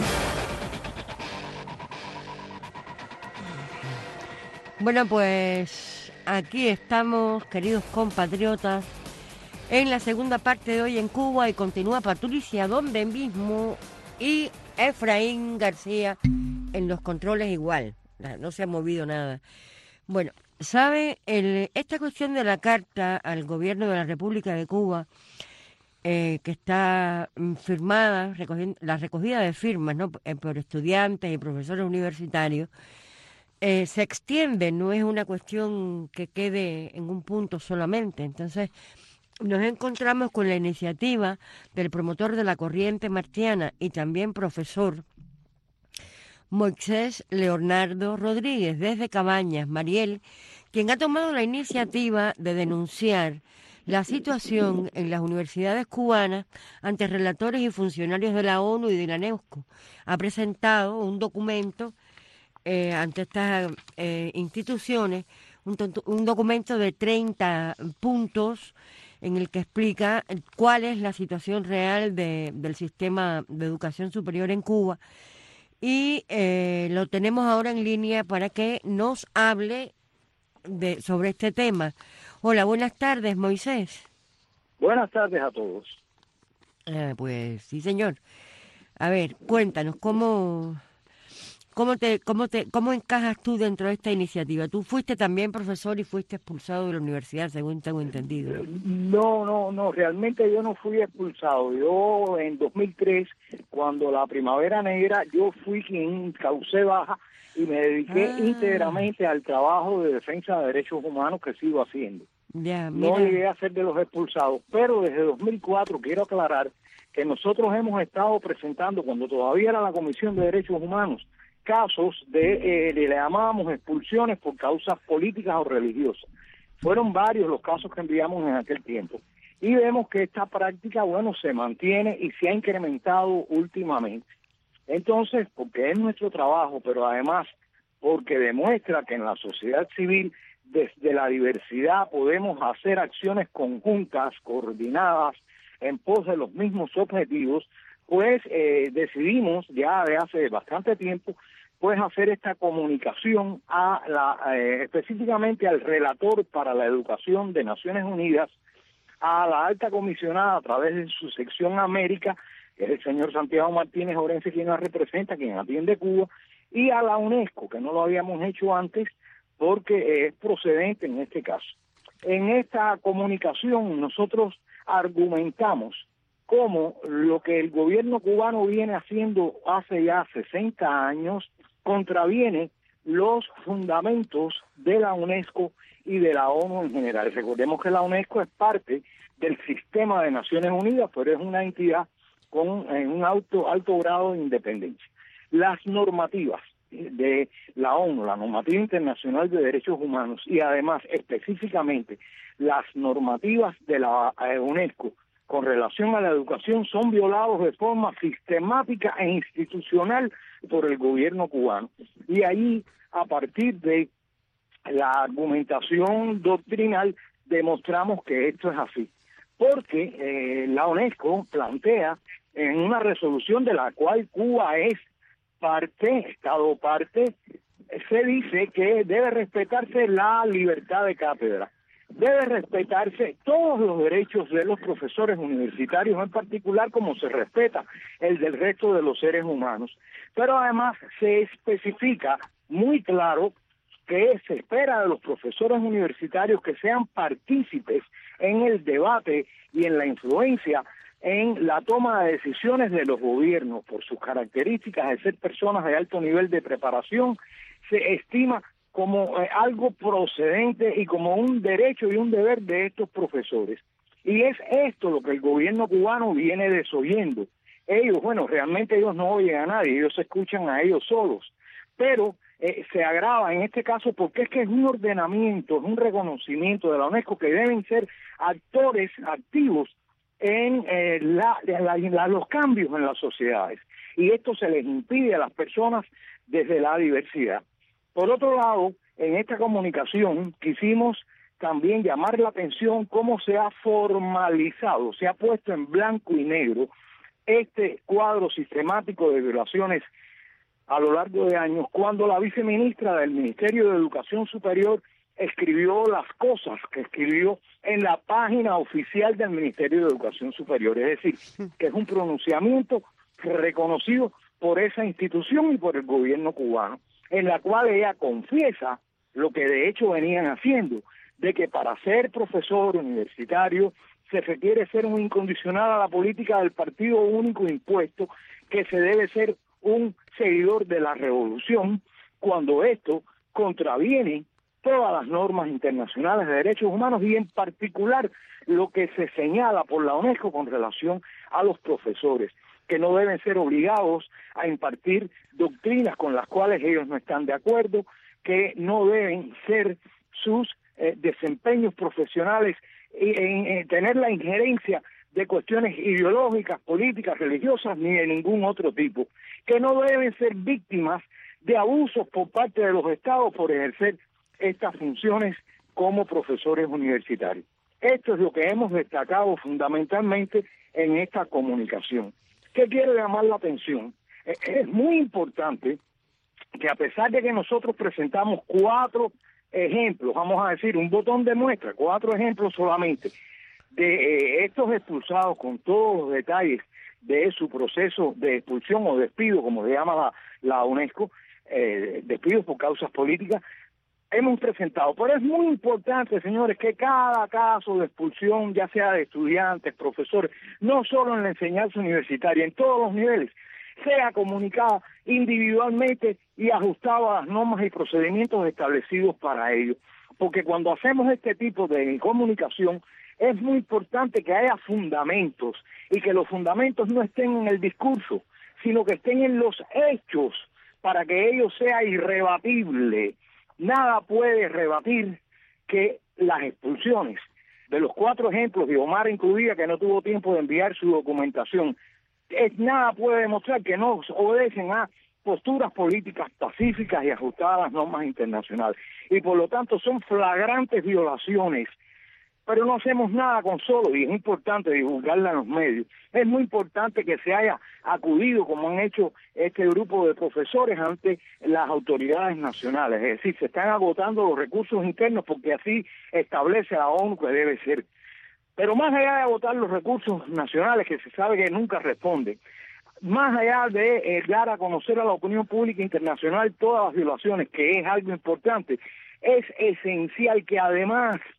Bueno, pues aquí estamos, queridos compatriotas, en la segunda parte de Hoy en Cuba, y continúa Patricia donde mismo y Efraín García en los controles igual, no se ha movido nada. Bueno, ¿sabe? Esta cuestión de la carta al gobierno de la República de Cuba, que está firmada, la recogida de firmas, ¿no?, por estudiantes y profesores universitarios, se extiende, no es una cuestión que quede en un punto solamente. Entonces nos encontramos con la iniciativa del promotor de la corriente martiana y también profesor Moisés Leonardo Rodríguez, desde Cabañas, Mariel, quien ha tomado la iniciativa de denunciar la situación en las universidades cubanas ante relatores y funcionarios de la ONU y de la UNESCO. Ha presentado un documento ante estas instituciones, un documento de 30 puntos en el que explica cuál es la situación real del sistema de educación superior en Cuba. Y lo tenemos ahora en línea para que nos hable sobre este tema. Hola, buenas tardes, Moisés. Buenas tardes a todos. Pues sí, señor. A ver, cuéntanos, ¿cómo encajas tú dentro de esta iniciativa? Tú fuiste también profesor y fuiste expulsado de la universidad, según tengo entendido. No, realmente yo no fui expulsado. Yo en 2003, cuando la Primavera Negra, yo fui quien causé baja y me dediqué íntegramente al trabajo de defensa de derechos humanos que sigo haciendo. Ya, no llegué a ser de los expulsados, pero desde 2004 quiero aclarar que nosotros hemos estado presentando, cuando todavía era la Comisión de Derechos Humanos, casos de, le llamábamos expulsiones por causas políticas o religiosas. Fueron varios los casos que enviamos en aquel tiempo. Y vemos que esta práctica, bueno, se mantiene y se ha incrementado últimamente. Entonces, porque es nuestro trabajo, pero además porque demuestra que en la sociedad civil, desde la diversidad, podemos hacer acciones conjuntas, coordinadas, en pos de los mismos objetivos, pues decidimos ya de hace bastante tiempo pues hacer esta comunicación específicamente al relator para la educación de Naciones Unidas, a la alta comisionada a través de su sección América, que es el señor Santiago Martínez Orense quien la representa, quien atiende Cuba, y a la UNESCO, que no lo habíamos hecho antes porque es procedente en este caso. en esta comunicación nosotros argumentamos cómo lo que el gobierno cubano viene haciendo hace ya 60 años contraviene los fundamentos de la UNESCO y de la ONU en general. Recordemos que la UNESCO es parte del sistema de Naciones Unidas, pero es una entidad con un alto grado de independencia. Las normativas de la ONU, la normativa internacional de derechos humanos, y además específicamente las normativas de la UNESCO con relación a la educación son violados de forma sistemática e institucional por el gobierno cubano. Y ahí, a partir de la argumentación doctrinal, demostramos que esto es así. Porque la UNESCO plantea en una resolución de la cual Cuba es parte, Estado parte, se dice que debe respetarse la libertad de cátedra. Debe respetarse todos los derechos de los profesores universitarios, en particular como se respeta el del resto de los seres humanos. Pero además se especifica muy claro que se espera de los profesores universitarios que sean partícipes en el debate y en la influencia en la toma de decisiones de los gobiernos. Por sus características de ser personas de alto nivel de preparación, se estima como algo procedente y como un derecho y un deber de estos profesores. Y es esto lo que el gobierno cubano viene desoyendo. Ellos, realmente ellos no oyen a nadie, ellos se escuchan a ellos solos, pero se agrava en este caso porque es que es un ordenamiento, es un reconocimiento de la UNESCO que deben ser actores activos en los cambios en las sociedades, y esto se les impide a las personas desde la diversidad. Por otro lado, en esta comunicación quisimos también llamar la atención cómo se ha formalizado, se ha puesto en blanco y negro este cuadro sistemático de violaciones a lo largo de años, cuando la viceministra del Ministerio de Educación Superior escribió las cosas que escribió en la página oficial del Ministerio de Educación Superior, es decir, que es un pronunciamiento reconocido por esa institución y por el gobierno cubano, en la cual ella confiesa lo que de hecho venían haciendo, de que para ser profesor universitario se requiere ser un incondicional a la política del partido único impuesto, que se debe ser un seguidor de la revolución, cuando esto contraviene todas las normas internacionales de derechos humanos y en particular lo que se señala por la UNESCO con relación a los profesores, que no deben ser obligados a impartir doctrinas con las cuales ellos no están de acuerdo, que no deben ser sus desempeños profesionales en tener la injerencia de cuestiones ideológicas, políticas, religiosas, ni de ningún otro tipo, que no deben ser víctimas de abusos por parte de los estados por ejercer estas funciones como profesores universitarios. Esto es lo que hemos destacado fundamentalmente en esta comunicación. ¿Qué quiero llamar la atención? Es muy importante que, a pesar de que nosotros presentamos 4 ejemplos, vamos a decir, un botón de muestra, 4 ejemplos solamente, de estos expulsados con todos los detalles de su proceso de expulsión o despido, como se llama la UNESCO, despidos por causas políticas, hemos presentado. Pero es muy importante, señores, que cada caso de expulsión, ya sea de estudiantes, profesores, no solo en la enseñanza universitaria, en todos los niveles, sea comunicada individualmente y ajustada a las normas y procedimientos establecidos para ello. Porque cuando hacemos este tipo de comunicación, es muy importante que haya fundamentos y que los fundamentos no estén en el discurso, sino que estén en los hechos para que ello sea irrebatible. Nada puede rebatir que las expulsiones. De los 4 ejemplos, de Omar incluida, que no tuvo tiempo de enviar su documentación, nada puede demostrar que no obedecen a posturas políticas pacíficas y ajustadas a las normas internacionales. Y por lo tanto son flagrantes violaciones. Pero no hacemos nada con solo, y es importante divulgarla en los medios. Es muy importante que se haya acudido, como han hecho este grupo de profesores, ante las autoridades nacionales. Es decir, se están agotando los recursos internos porque así establece la ONU que debe ser. Pero más allá de agotar los recursos nacionales, que se sabe que nunca responden, más allá de dar a conocer a la opinión pública internacional todas las violaciones, que es algo importante, es esencial que además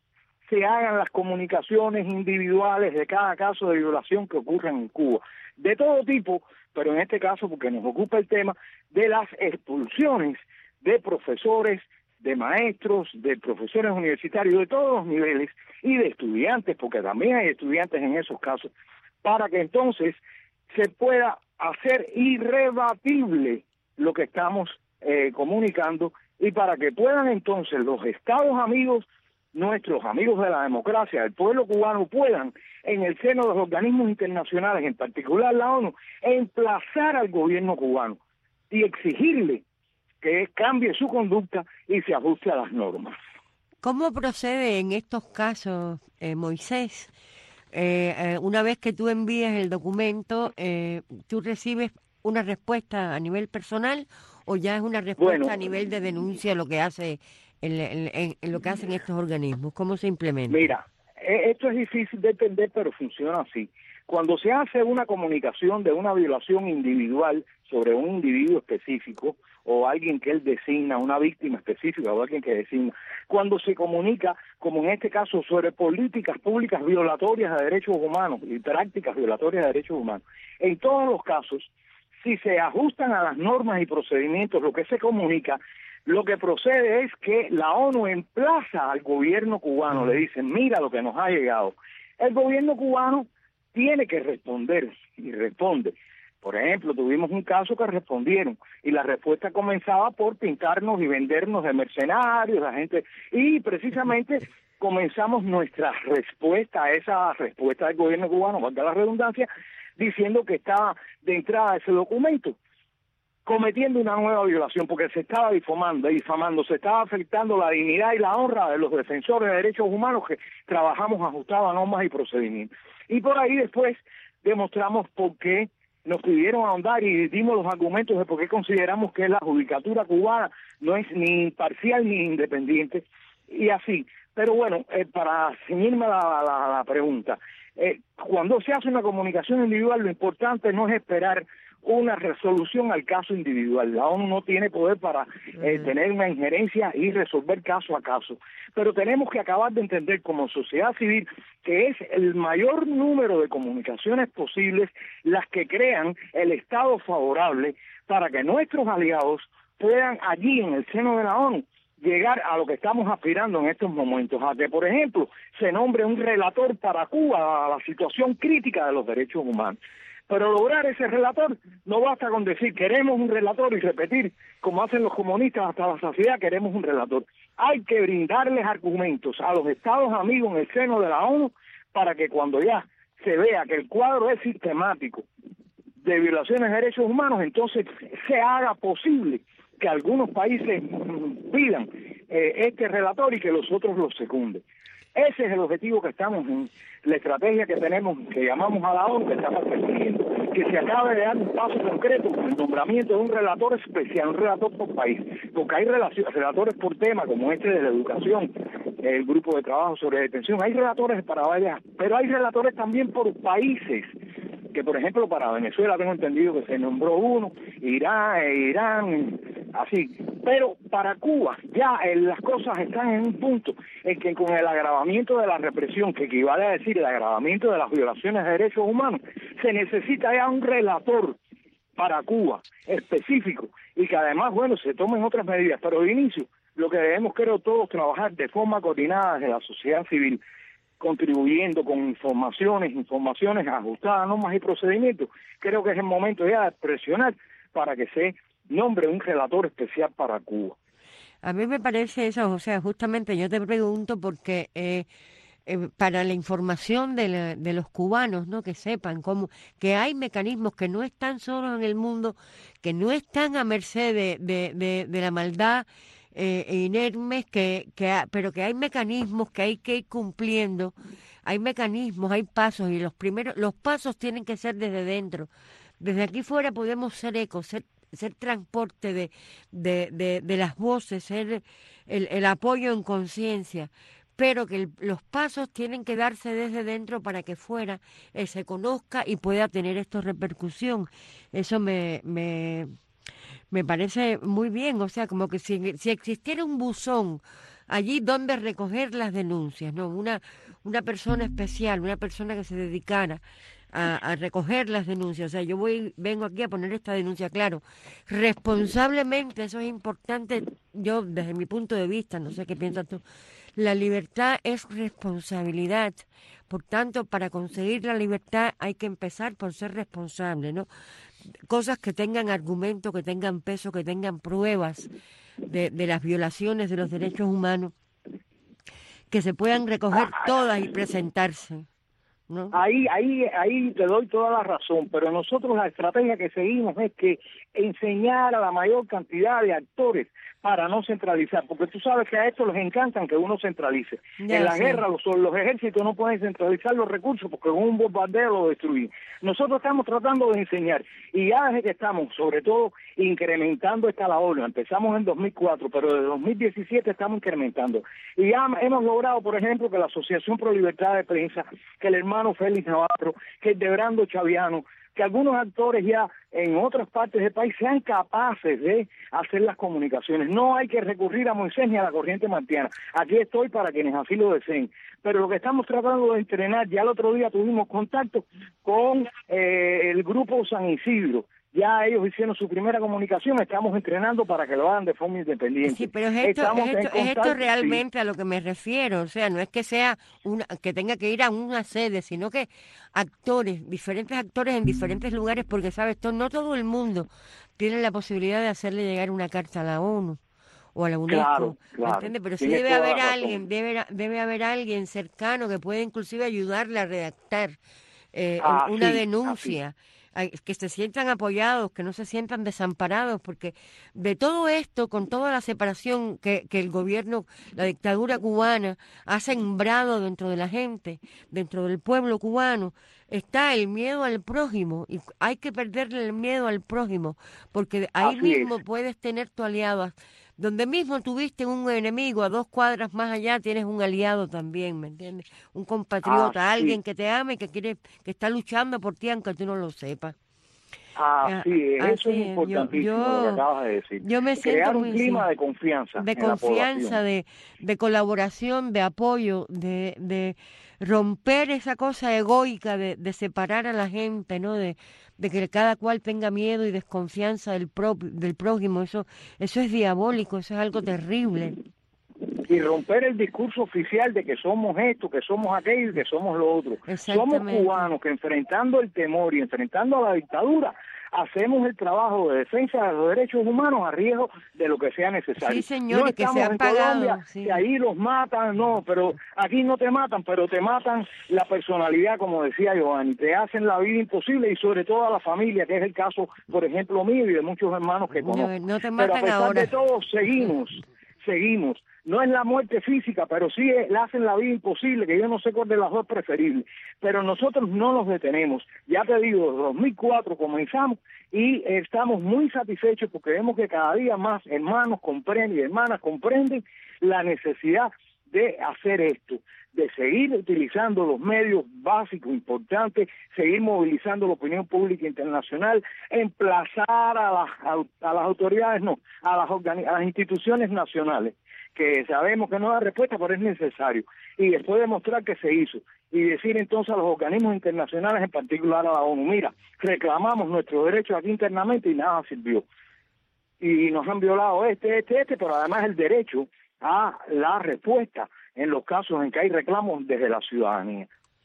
se hagan las comunicaciones individuales de cada caso de violación que ocurra en Cuba, de todo tipo, pero en este caso, porque nos ocupa el tema, de las expulsiones de profesores, de maestros, de profesores universitarios de todos los niveles y de estudiantes, porque también hay estudiantes en esos casos, para que entonces se pueda hacer irrebatible lo que estamos comunicando y para que puedan entonces los Estados amigos, nuestros amigos de la democracia, el pueblo cubano, puedan en el seno de los organismos internacionales, en particular la ONU, emplazar al gobierno cubano y exigirle que cambie su conducta y se ajuste a las normas. ¿Cómo procede en estos casos, Moisés? Una vez que tú envías el documento, ¿tú recibes una respuesta a nivel personal o ya es una respuesta a nivel de denuncia lo que hace lo que hacen estos organismos? ¿Cómo se implementa? Mira, esto es difícil de entender, pero funciona así. Cuando se hace una comunicación de una violación individual sobre un individuo específico o alguien que él designa, una víctima específica o alguien que designa, cuando se comunica, como en este caso, sobre políticas públicas violatorias de derechos humanos y prácticas violatorias de derechos humanos, en todos los casos, si se ajustan a las normas y procedimientos, lo que se comunica, lo que procede es que la ONU emplaza al gobierno cubano, le dicen, mira lo que nos ha llegado. El gobierno cubano tiene que responder y responde. Por ejemplo, tuvimos un caso que respondieron y la respuesta comenzaba por pintarnos y vendernos de mercenarios, la gente, y precisamente comenzamos nuestra respuesta a esa respuesta del gobierno cubano, valga la redundancia, diciendo que estaba de entrada ese documento cometiendo una nueva violación porque se estaba difamando, se estaba afectando la dignidad y la honra de los defensores de derechos humanos que trabajamos ajustados a normas y procedimientos. Y por ahí después demostramos por qué nos pidieron ahondar y dimos los argumentos de por qué consideramos que la judicatura cubana no es ni imparcial ni independiente, y así. Pero bueno, para ceñirme la pregunta, cuando se hace una comunicación individual, lo importante no es esperar una resolución al caso individual. La ONU no tiene poder para tener una injerencia y resolver caso a caso. Pero tenemos que acabar de entender como sociedad civil que es el mayor número de comunicaciones posibles las que crean el estado favorable para que nuestros aliados puedan allí en el seno de la ONU llegar a lo que estamos aspirando en estos momentos, a que, por ejemplo, se nombre un relator para Cuba a la situación crítica de los derechos humanos. Pero lograr ese relator no basta con decir queremos un relator y repetir, como hacen los comunistas hasta la saciedad, queremos un relator. Hay que brindarles argumentos a los Estados amigos en el seno de la ONU para que cuando ya se vea que el cuadro es sistemático de violaciones de derechos humanos, entonces se haga posible que algunos países pidan este relator y que los otros lo secunden. Ese es el objetivo que estamos en la estrategia que tenemos, que llamamos a la ONU, que estamos persiguiendo, que se acabe de dar un paso concreto con el nombramiento de un relator especial, un relator por país, porque hay relatores por tema, como este de la educación, el grupo de trabajo sobre detención, hay relatores para varias, pero hay relatores también por países, que por ejemplo para Venezuela tengo entendido que se nombró uno, Irán, así, pero para Cuba ya las cosas están en un punto en que con el agravamiento de la represión, que equivale a decir el agravamiento de las violaciones de derechos humanos, se necesita ya un relator para Cuba específico y que además, bueno, se tomen otras medidas, pero de inicio lo que debemos, creo, todos trabajar de forma coordinada desde la sociedad civil, contribuyendo con informaciones ajustadas a normas y procedimientos. Creo que es el momento ya de presionar para que se nombre un relator especial para Cuba. A mí me parece eso, o sea, justamente yo te pregunto porque para la información de los cubanos, ¿no? Que sepan que hay mecanismos que no están solos en el mundo, que no están a merced de la maldad inermes, pero que hay mecanismos que hay que ir cumpliendo, hay mecanismos, hay pasos, y los pasos tienen que ser desde dentro. Desde aquí fuera podemos ser eco, ser transporte de las voces, ser el apoyo en conciencia, pero que los pasos tienen que darse desde dentro para que fuera se conozca y pueda tener esto repercusión. Eso me parece muy bien, o sea, como que si existiera un buzón allí donde recoger las denuncias, ¿no? Una persona especial, una persona que se dedicara a recoger las denuncias. O sea, yo vengo aquí a poner esta denuncia, claro, responsablemente, eso es importante, yo desde mi punto de vista, no sé qué piensas tú, la libertad es responsabilidad, por tanto, para conseguir la libertad hay que empezar por ser responsable, ¿no? Cosas que tengan argumento, que tengan peso, que tengan pruebas de las violaciones de los derechos humanos, que se puedan recoger todas y presentarse, ¿no? Ahí te doy toda la razón, pero nosotros la estrategia que seguimos es que enseñar a la mayor cantidad de actores para no centralizar, porque tú sabes que a estos les encantan que uno centralice. Ya, en la sí. guerra los ejércitos no pueden centralizar los recursos porque con un bombardeo lo destruyen. Nosotros estamos tratando de enseñar, y ya desde que estamos, sobre todo, incrementando esta labor, empezamos en 2004, pero desde 2017 estamos incrementando. Y ya hemos logrado, por ejemplo, que la Asociación Pro Libertad de Prensa, que el hermano Félix Navarro, que el de Brando Chaviano, que algunos actores ya en otras partes del país sean capaces de hacer las comunicaciones. No hay que recurrir a Moisés ni a la corriente martiana. Aquí estoy para quienes así lo deseen. Pero lo que estamos tratando de entrenar, ya el otro día tuvimos contacto con el grupo San Isidro. Ya ellos hicieron su primera comunicación, estamos entrenando para que lo hagan de forma independiente. Sí, pero es esto realmente a lo que me refiero, o sea, no es que sea que tenga que ir a una sede, sino que diferentes actores en diferentes lugares, porque sabes, no todo el mundo tiene la posibilidad de hacerle llegar una carta a la ONU o a la UNESCO, claro, ¿entiendes? Pero sí debe haber alguien cercano que pueda inclusive ayudarle a redactar una denuncia. Que se sientan apoyados, que no se sientan desamparados, porque de todo esto, con toda la separación que el gobierno, la dictadura cubana ha sembrado dentro de la gente, dentro del pueblo cubano, está el miedo al prójimo, y hay que perderle el miedo al prójimo, porque ahí mismo puedes tener tu aliado. Donde mismo tuviste un enemigo, a 2 cuadras más allá tienes un aliado también, ¿me entiendes? Un compatriota, alguien que te ama y que está luchando por ti aunque tú no lo sepas. Eso es importantísimo lo que acabas de decir. Yo me siento crear un clima de confianza. De confianza, de colaboración, de apoyo, de romper esa cosa egoica de separar a la gente, ¿no? De que cada cual tenga miedo y desconfianza del prójimo. Eso es diabólico, eso es algo terrible. Y romper el discurso oficial de que somos esto, que somos aquello y que somos lo otro. Somos cubanos que, enfrentando el temor y enfrentando a la dictadura, hacemos el trabajo de defensa de los derechos humanos a riesgo de lo que sea necesario. Sí, señor, no y que estamos se han en pagado. Colombia, Sí. que ahí los matan, no, pero aquí no te matan, pero te matan la personalidad, como decía Giovanni, te hacen la vida imposible, y sobre todo a la familia, que es el caso, por ejemplo, mío y de muchos hermanos que conozco. No te pero matan a pesar ahora. de todo, seguimos. No es la muerte física, pero sí le hacen la vida imposible, que yo no sé cuál de las dos es preferible. Pero nosotros no nos detenemos. Ya te digo, en 2004 comenzamos y estamos muy satisfechos porque vemos que cada día más hermanos comprenden y hermanas comprenden la necesidad de hacer esto, de seguir utilizando los medios básicos, importantes, seguir movilizando la opinión pública internacional, emplazar a las autoridades, a las instituciones nacionales, que sabemos que no da respuesta, pero es necesario, y después demostrar que se hizo, y decir entonces a los organismos internacionales, en particular a la ONU, mira, reclamamos nuestros derechos aquí internamente y nada sirvió, y nos han violado pero además el derecho a la respuesta en los casos en que hay reclamos desde la ciudadanía.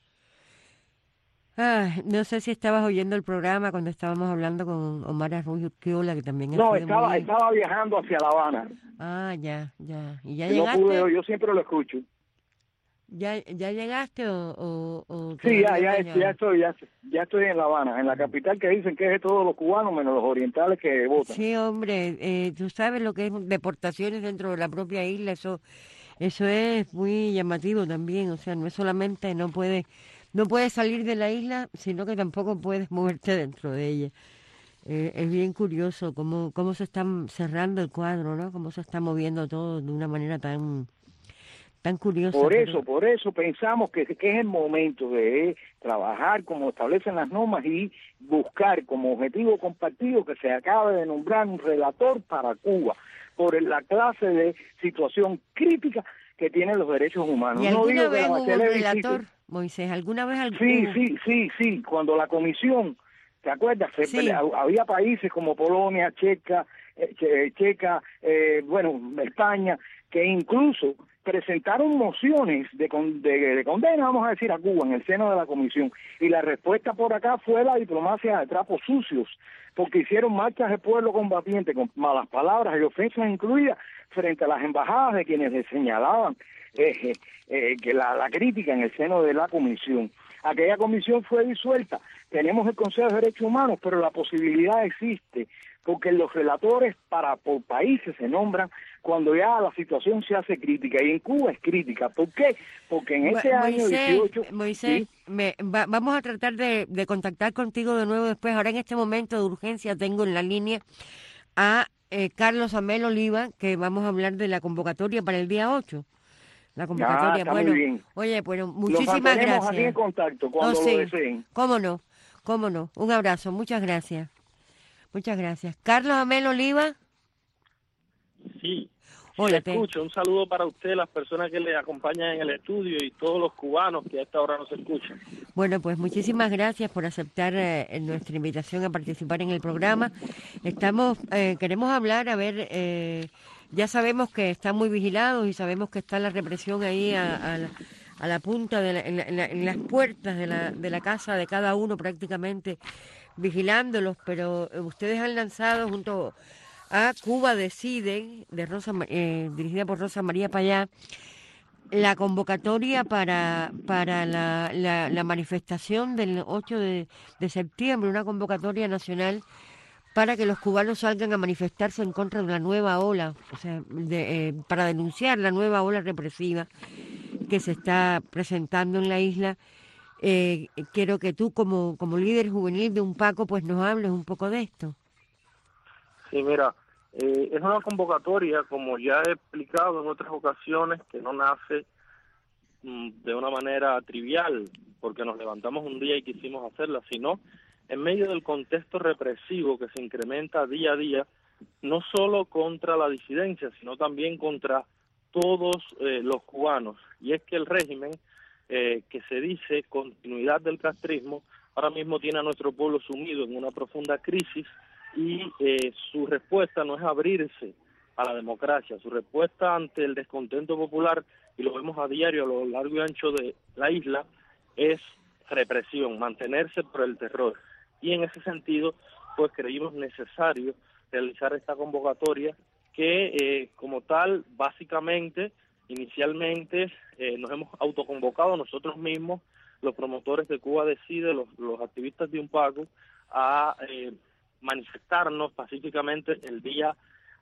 No sé si estabas oyendo el programa cuando estábamos hablando con Omar Arroyo Urquiola, que también estaba viajando hacia La Habana. Ya. ¿Y ya no llegaste? Pude, yo siempre lo escucho. ¿Ya llegaste o sí, ya estoy en La Habana, en la capital, que dicen que es de todos los cubanos menos los orientales que votan. Sí, hombre, tú sabes lo que es deportaciones dentro de la propia isla, eso es muy llamativo también, o sea, no es solamente no puedes salir de la isla, sino que tampoco puedes moverte dentro de ella. Es bien curioso cómo se está cerrando el cuadro, ¿no? Cómo se está moviendo todo de una manera tan curiosa. Por eso pensamos que es el momento de trabajar como establecen las normas y buscar como objetivo compartido que se acabe de nombrar un relator para Cuba, por la clase de situación crítica que tienen los derechos humanos. ¿Y alguna vez hubo un relator, Moisés? ¿Alguna vez Sí, cuando la comisión, ¿te acuerdas? Sí. Había países como Polonia, Checa, España, que incluso presentaron mociones de condena, vamos a decir, a Cuba en el seno de la comisión, y la respuesta por acá fue la diplomacia de trapos sucios, porque hicieron marchas de pueblo combatiente con malas palabras y ofensas incluidas frente a las embajadas de quienes les señalaban que la crítica en el seno de la comisión. Aquella comisión fue disuelta. Tenemos el Consejo de Derechos Humanos, pero la posibilidad existe, porque los relatores por países se nombran cuando ya la situación se hace crítica, y en Cuba es crítica. ¿Por qué? Porque en ese año 18... Moisés, ¿sí? Vamos a tratar de contactar contigo de nuevo después. Ahora en este momento de urgencia tengo en la línea a Carlos Amel Oliva, que vamos a hablar de la convocatoria para el día 8. La convocatoria, está muy bien. Oye, bueno, muchísimas gracias. Aquí en contacto cuando lo deseen. Cómo no. Un abrazo, muchas gracias. Muchas gracias. Carlos Amel Oliva. Sí. Hola, escucho. Un saludo para usted, las personas que le acompañan en el estudio y todos los cubanos que a esta hora nos escuchan. Bueno, pues muchísimas gracias por aceptar nuestra invitación a participar en el programa. Queremos hablar, ya sabemos que están muy vigilados y sabemos que está la represión ahí a la punta, en las puertas de la casa de cada uno prácticamente, vigilándolos, pero ustedes han lanzado junto a Cuba Decide, dirigida por Rosa María Payá, la convocatoria para la manifestación del 8 de septiembre, una convocatoria nacional para que los cubanos salgan a manifestarse en contra de la nueva ola, o sea, para denunciar la nueva ola represiva que se está presentando en la isla. Quiero que tú, como líder juvenil de UNPACO, pues nos hables un poco de esto. Sí, mira, es una convocatoria, como ya he explicado en otras ocasiones, que no nace de una manera trivial, porque nos levantamos un día y quisimos hacerla, sino en medio del contexto represivo que se incrementa día a día, no solo contra la disidencia, sino también contra todos los cubanos. Y es que el régimen, que se dice continuidad del castrismo, ahora mismo tiene a nuestro pueblo sumido en una profunda crisis, y su respuesta no es abrirse a la democracia. Su respuesta ante el descontento popular, y lo vemos a diario a lo largo y ancho de la isla, es represión, mantenerse por el terror. Y en ese sentido, pues creímos necesario realizar esta convocatoria que, como tal, básicamente, inicialmente, nos hemos autoconvocado nosotros mismos, los promotores de Cuba Decide, los activistas de UNPACO, a manifestarnos pacíficamente el día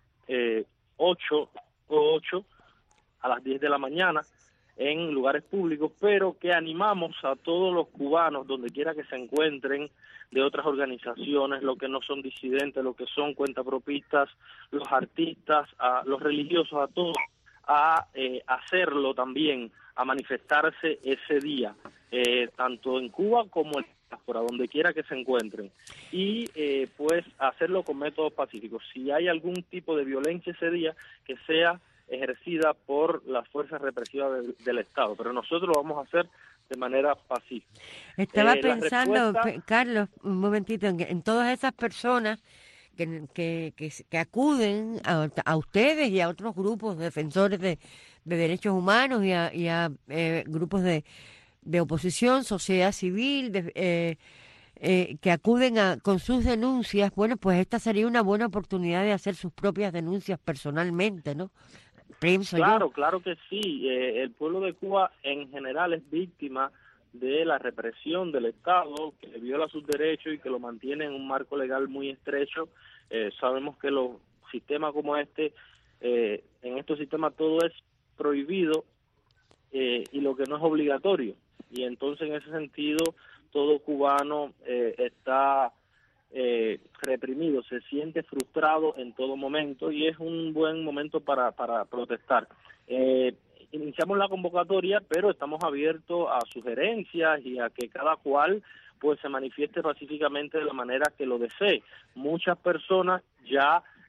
8 a las 10 de la mañana en lugares públicos, pero que animamos a todos los cubanos, donde quiera que se encuentren, de otras organizaciones, los que no son disidentes, los que son cuentapropistas, los artistas, a los religiosos, a todos, a hacerlo también, a manifestarse ese día, tanto en Cuba como en por a donde quiera que se encuentren, y pues hacerlo con métodos pacíficos. Si hay algún tipo de violencia ese día, que sea ejercida por las fuerzas represivas del Estado, pero nosotros lo vamos a hacer de manera pacífica. Estaba pensando, Carlos, un momentito, en todas esas personas que acuden a ustedes y a otros grupos defensores de derechos humanos y a grupos de oposición, sociedad civil, que acuden con sus denuncias. Bueno, pues esta sería una buena oportunidad de hacer sus propias denuncias personalmente, ¿no? Claro que sí. El pueblo de Cuba en general es víctima de la represión del Estado, que viola sus derechos y que lo mantiene en un marco legal muy estrecho. Sabemos que los sistemas como en estos sistemas todo es prohibido y lo que no es obligatorio. Y entonces, en ese sentido, todo cubano está reprimido, se siente frustrado en todo momento, y es un buen momento para protestar. Iniciamos la convocatoria, pero estamos abiertos a sugerencias y a que cada cual pues se manifieste pacíficamente de la manera que lo desee. Muchas personas ya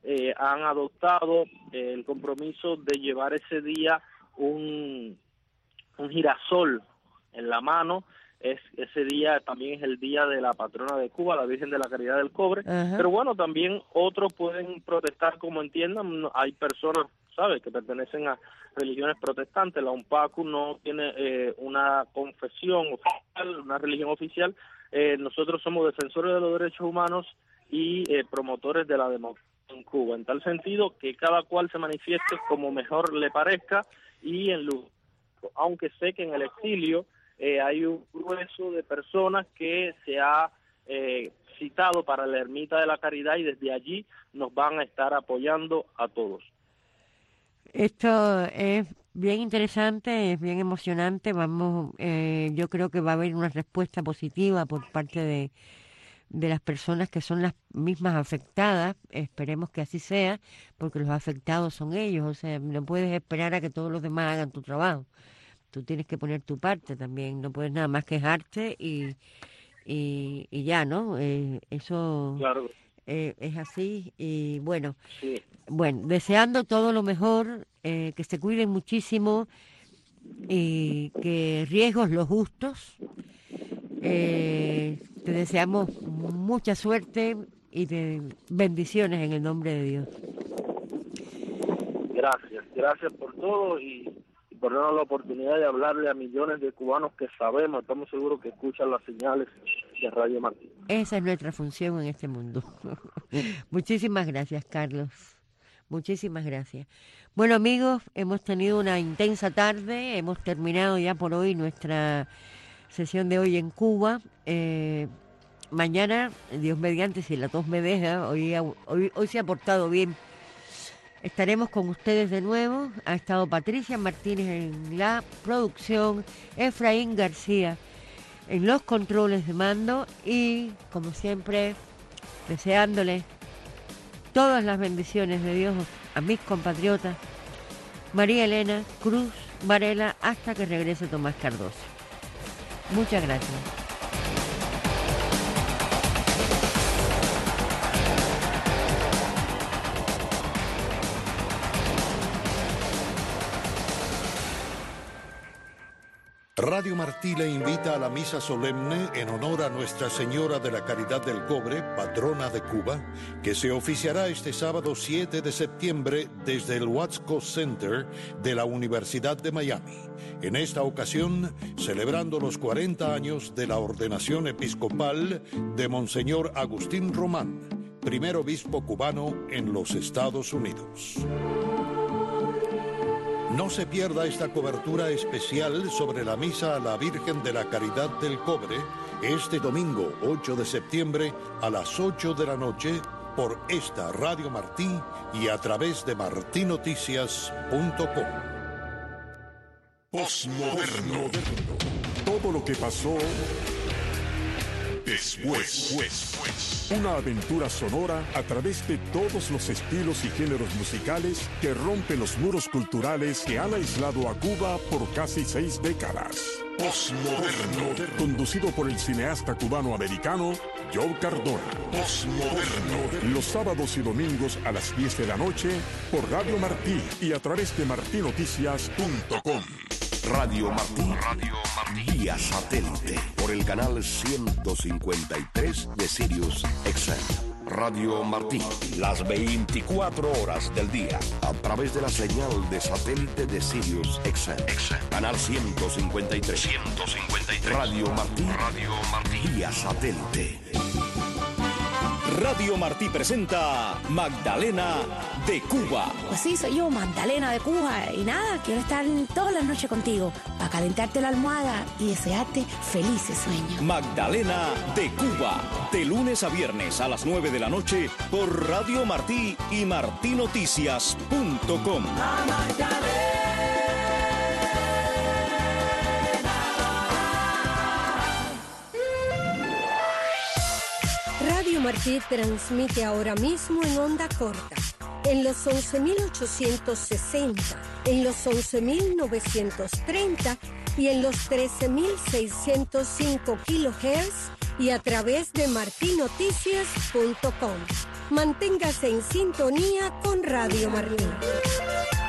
han adoptado el compromiso de llevar ese día un girasol en la mano. Ese día también es el día de la patrona de Cuba, la Virgen de la Caridad del Cobre. Ajá. Pero bueno, también otros pueden protestar como entiendan. Hay personas, ¿sabes?, que pertenecen a religiones protestantes. La UNPACU no tiene una confesión oficial, una religión oficial. Nosotros somos defensores de los derechos humanos y promotores de la democracia en Cuba. En tal sentido, que cada cual se manifieste como mejor le parezca, y aunque sé que en el exilio hay un grueso de personas que se ha citado para la Ermita de la Caridad, y desde allí nos van a estar apoyando a todos. Esto es bien interesante, es bien emocionante. Yo creo que va a haber una respuesta positiva por parte de las personas que son las mismas afectadas. Esperemos que así sea, porque los afectados son ellos. O sea, no puedes esperar a que todos los demás hagan tu trabajo. Tú tienes que poner tu parte también. No puedes nada más quejarte y ya, ¿no? Eso claro. Es así. Y bueno, sí. Bueno, deseando todo lo mejor, que se cuiden muchísimo y que riesgos los justos. Te deseamos mucha suerte y bendiciones en el nombre de Dios. Gracias por todo y por darnos la oportunidad de hablarle a millones de cubanos que estamos seguros que escuchan las señales de Radio Martí. Esa es nuestra función en este mundo. Muchísimas gracias, Carlos. Muchísimas gracias. Bueno, amigos, hemos tenido una intensa tarde. Hemos terminado ya por hoy nuestra sesión de hoy en Cuba. Mañana, Dios mediante, si la tos me deja, hoy se ha portado bien, estaremos con ustedes de nuevo. Ha estado Patricia Martínez en la producción, Efraín García en los controles de mando, y como siempre deseándoles todas las bendiciones de Dios a mis compatriotas María Elena Cruz Varela, hasta que regrese Tomás Cardoso. Muchas gracias. Radio Martí le invita a la misa solemne en honor a Nuestra Señora de la Caridad del Cobre, patrona de Cuba, que se oficiará este sábado 7 de septiembre desde el Watsco Center de la Universidad de Miami. En esta ocasión, celebrando los 40 años de la ordenación episcopal de Monseñor Agustín Román, primer obispo cubano en los Estados Unidos. No se pierda esta cobertura especial sobre la misa a la Virgen de la Caridad del Cobre este domingo 8 de septiembre a las 8 de la noche por esta Radio Martí y a través de martinoticias.com. Postmoderno. Todo lo que pasó después. Una aventura sonora a través de todos los estilos y géneros musicales que rompen los muros culturales que han aislado a Cuba por casi 6 décadas. Postmoderno. Conducido por el cineasta cubano-americano Joe Cardona. Postmoderno. Los sábados y domingos a las 10 de la noche por Radio Martí y a través de martinoticias.com. Radio Martí vía satélite por el canal 153 de Sirius XM. Radio Martí, las 24 horas del día, a través de la señal de satélite de Sirius XM. Canal 153. Radio Martí vía satélite. Radio Martí presenta Magdalena de Cuba. Pues sí, soy yo, Magdalena de Cuba. Y nada, quiero estar todas las noches contigo para calentarte la almohada y desearte felices sueños. Magdalena de Cuba, de lunes a viernes a las 9 de la noche por Radio Martí y martinoticias.com. Radio Martí transmite ahora mismo en onda corta, en los 11.860, en los 11.930 y en los 13.605 kHz y a través de martinoticias.com. Manténgase en sintonía con Radio Martí.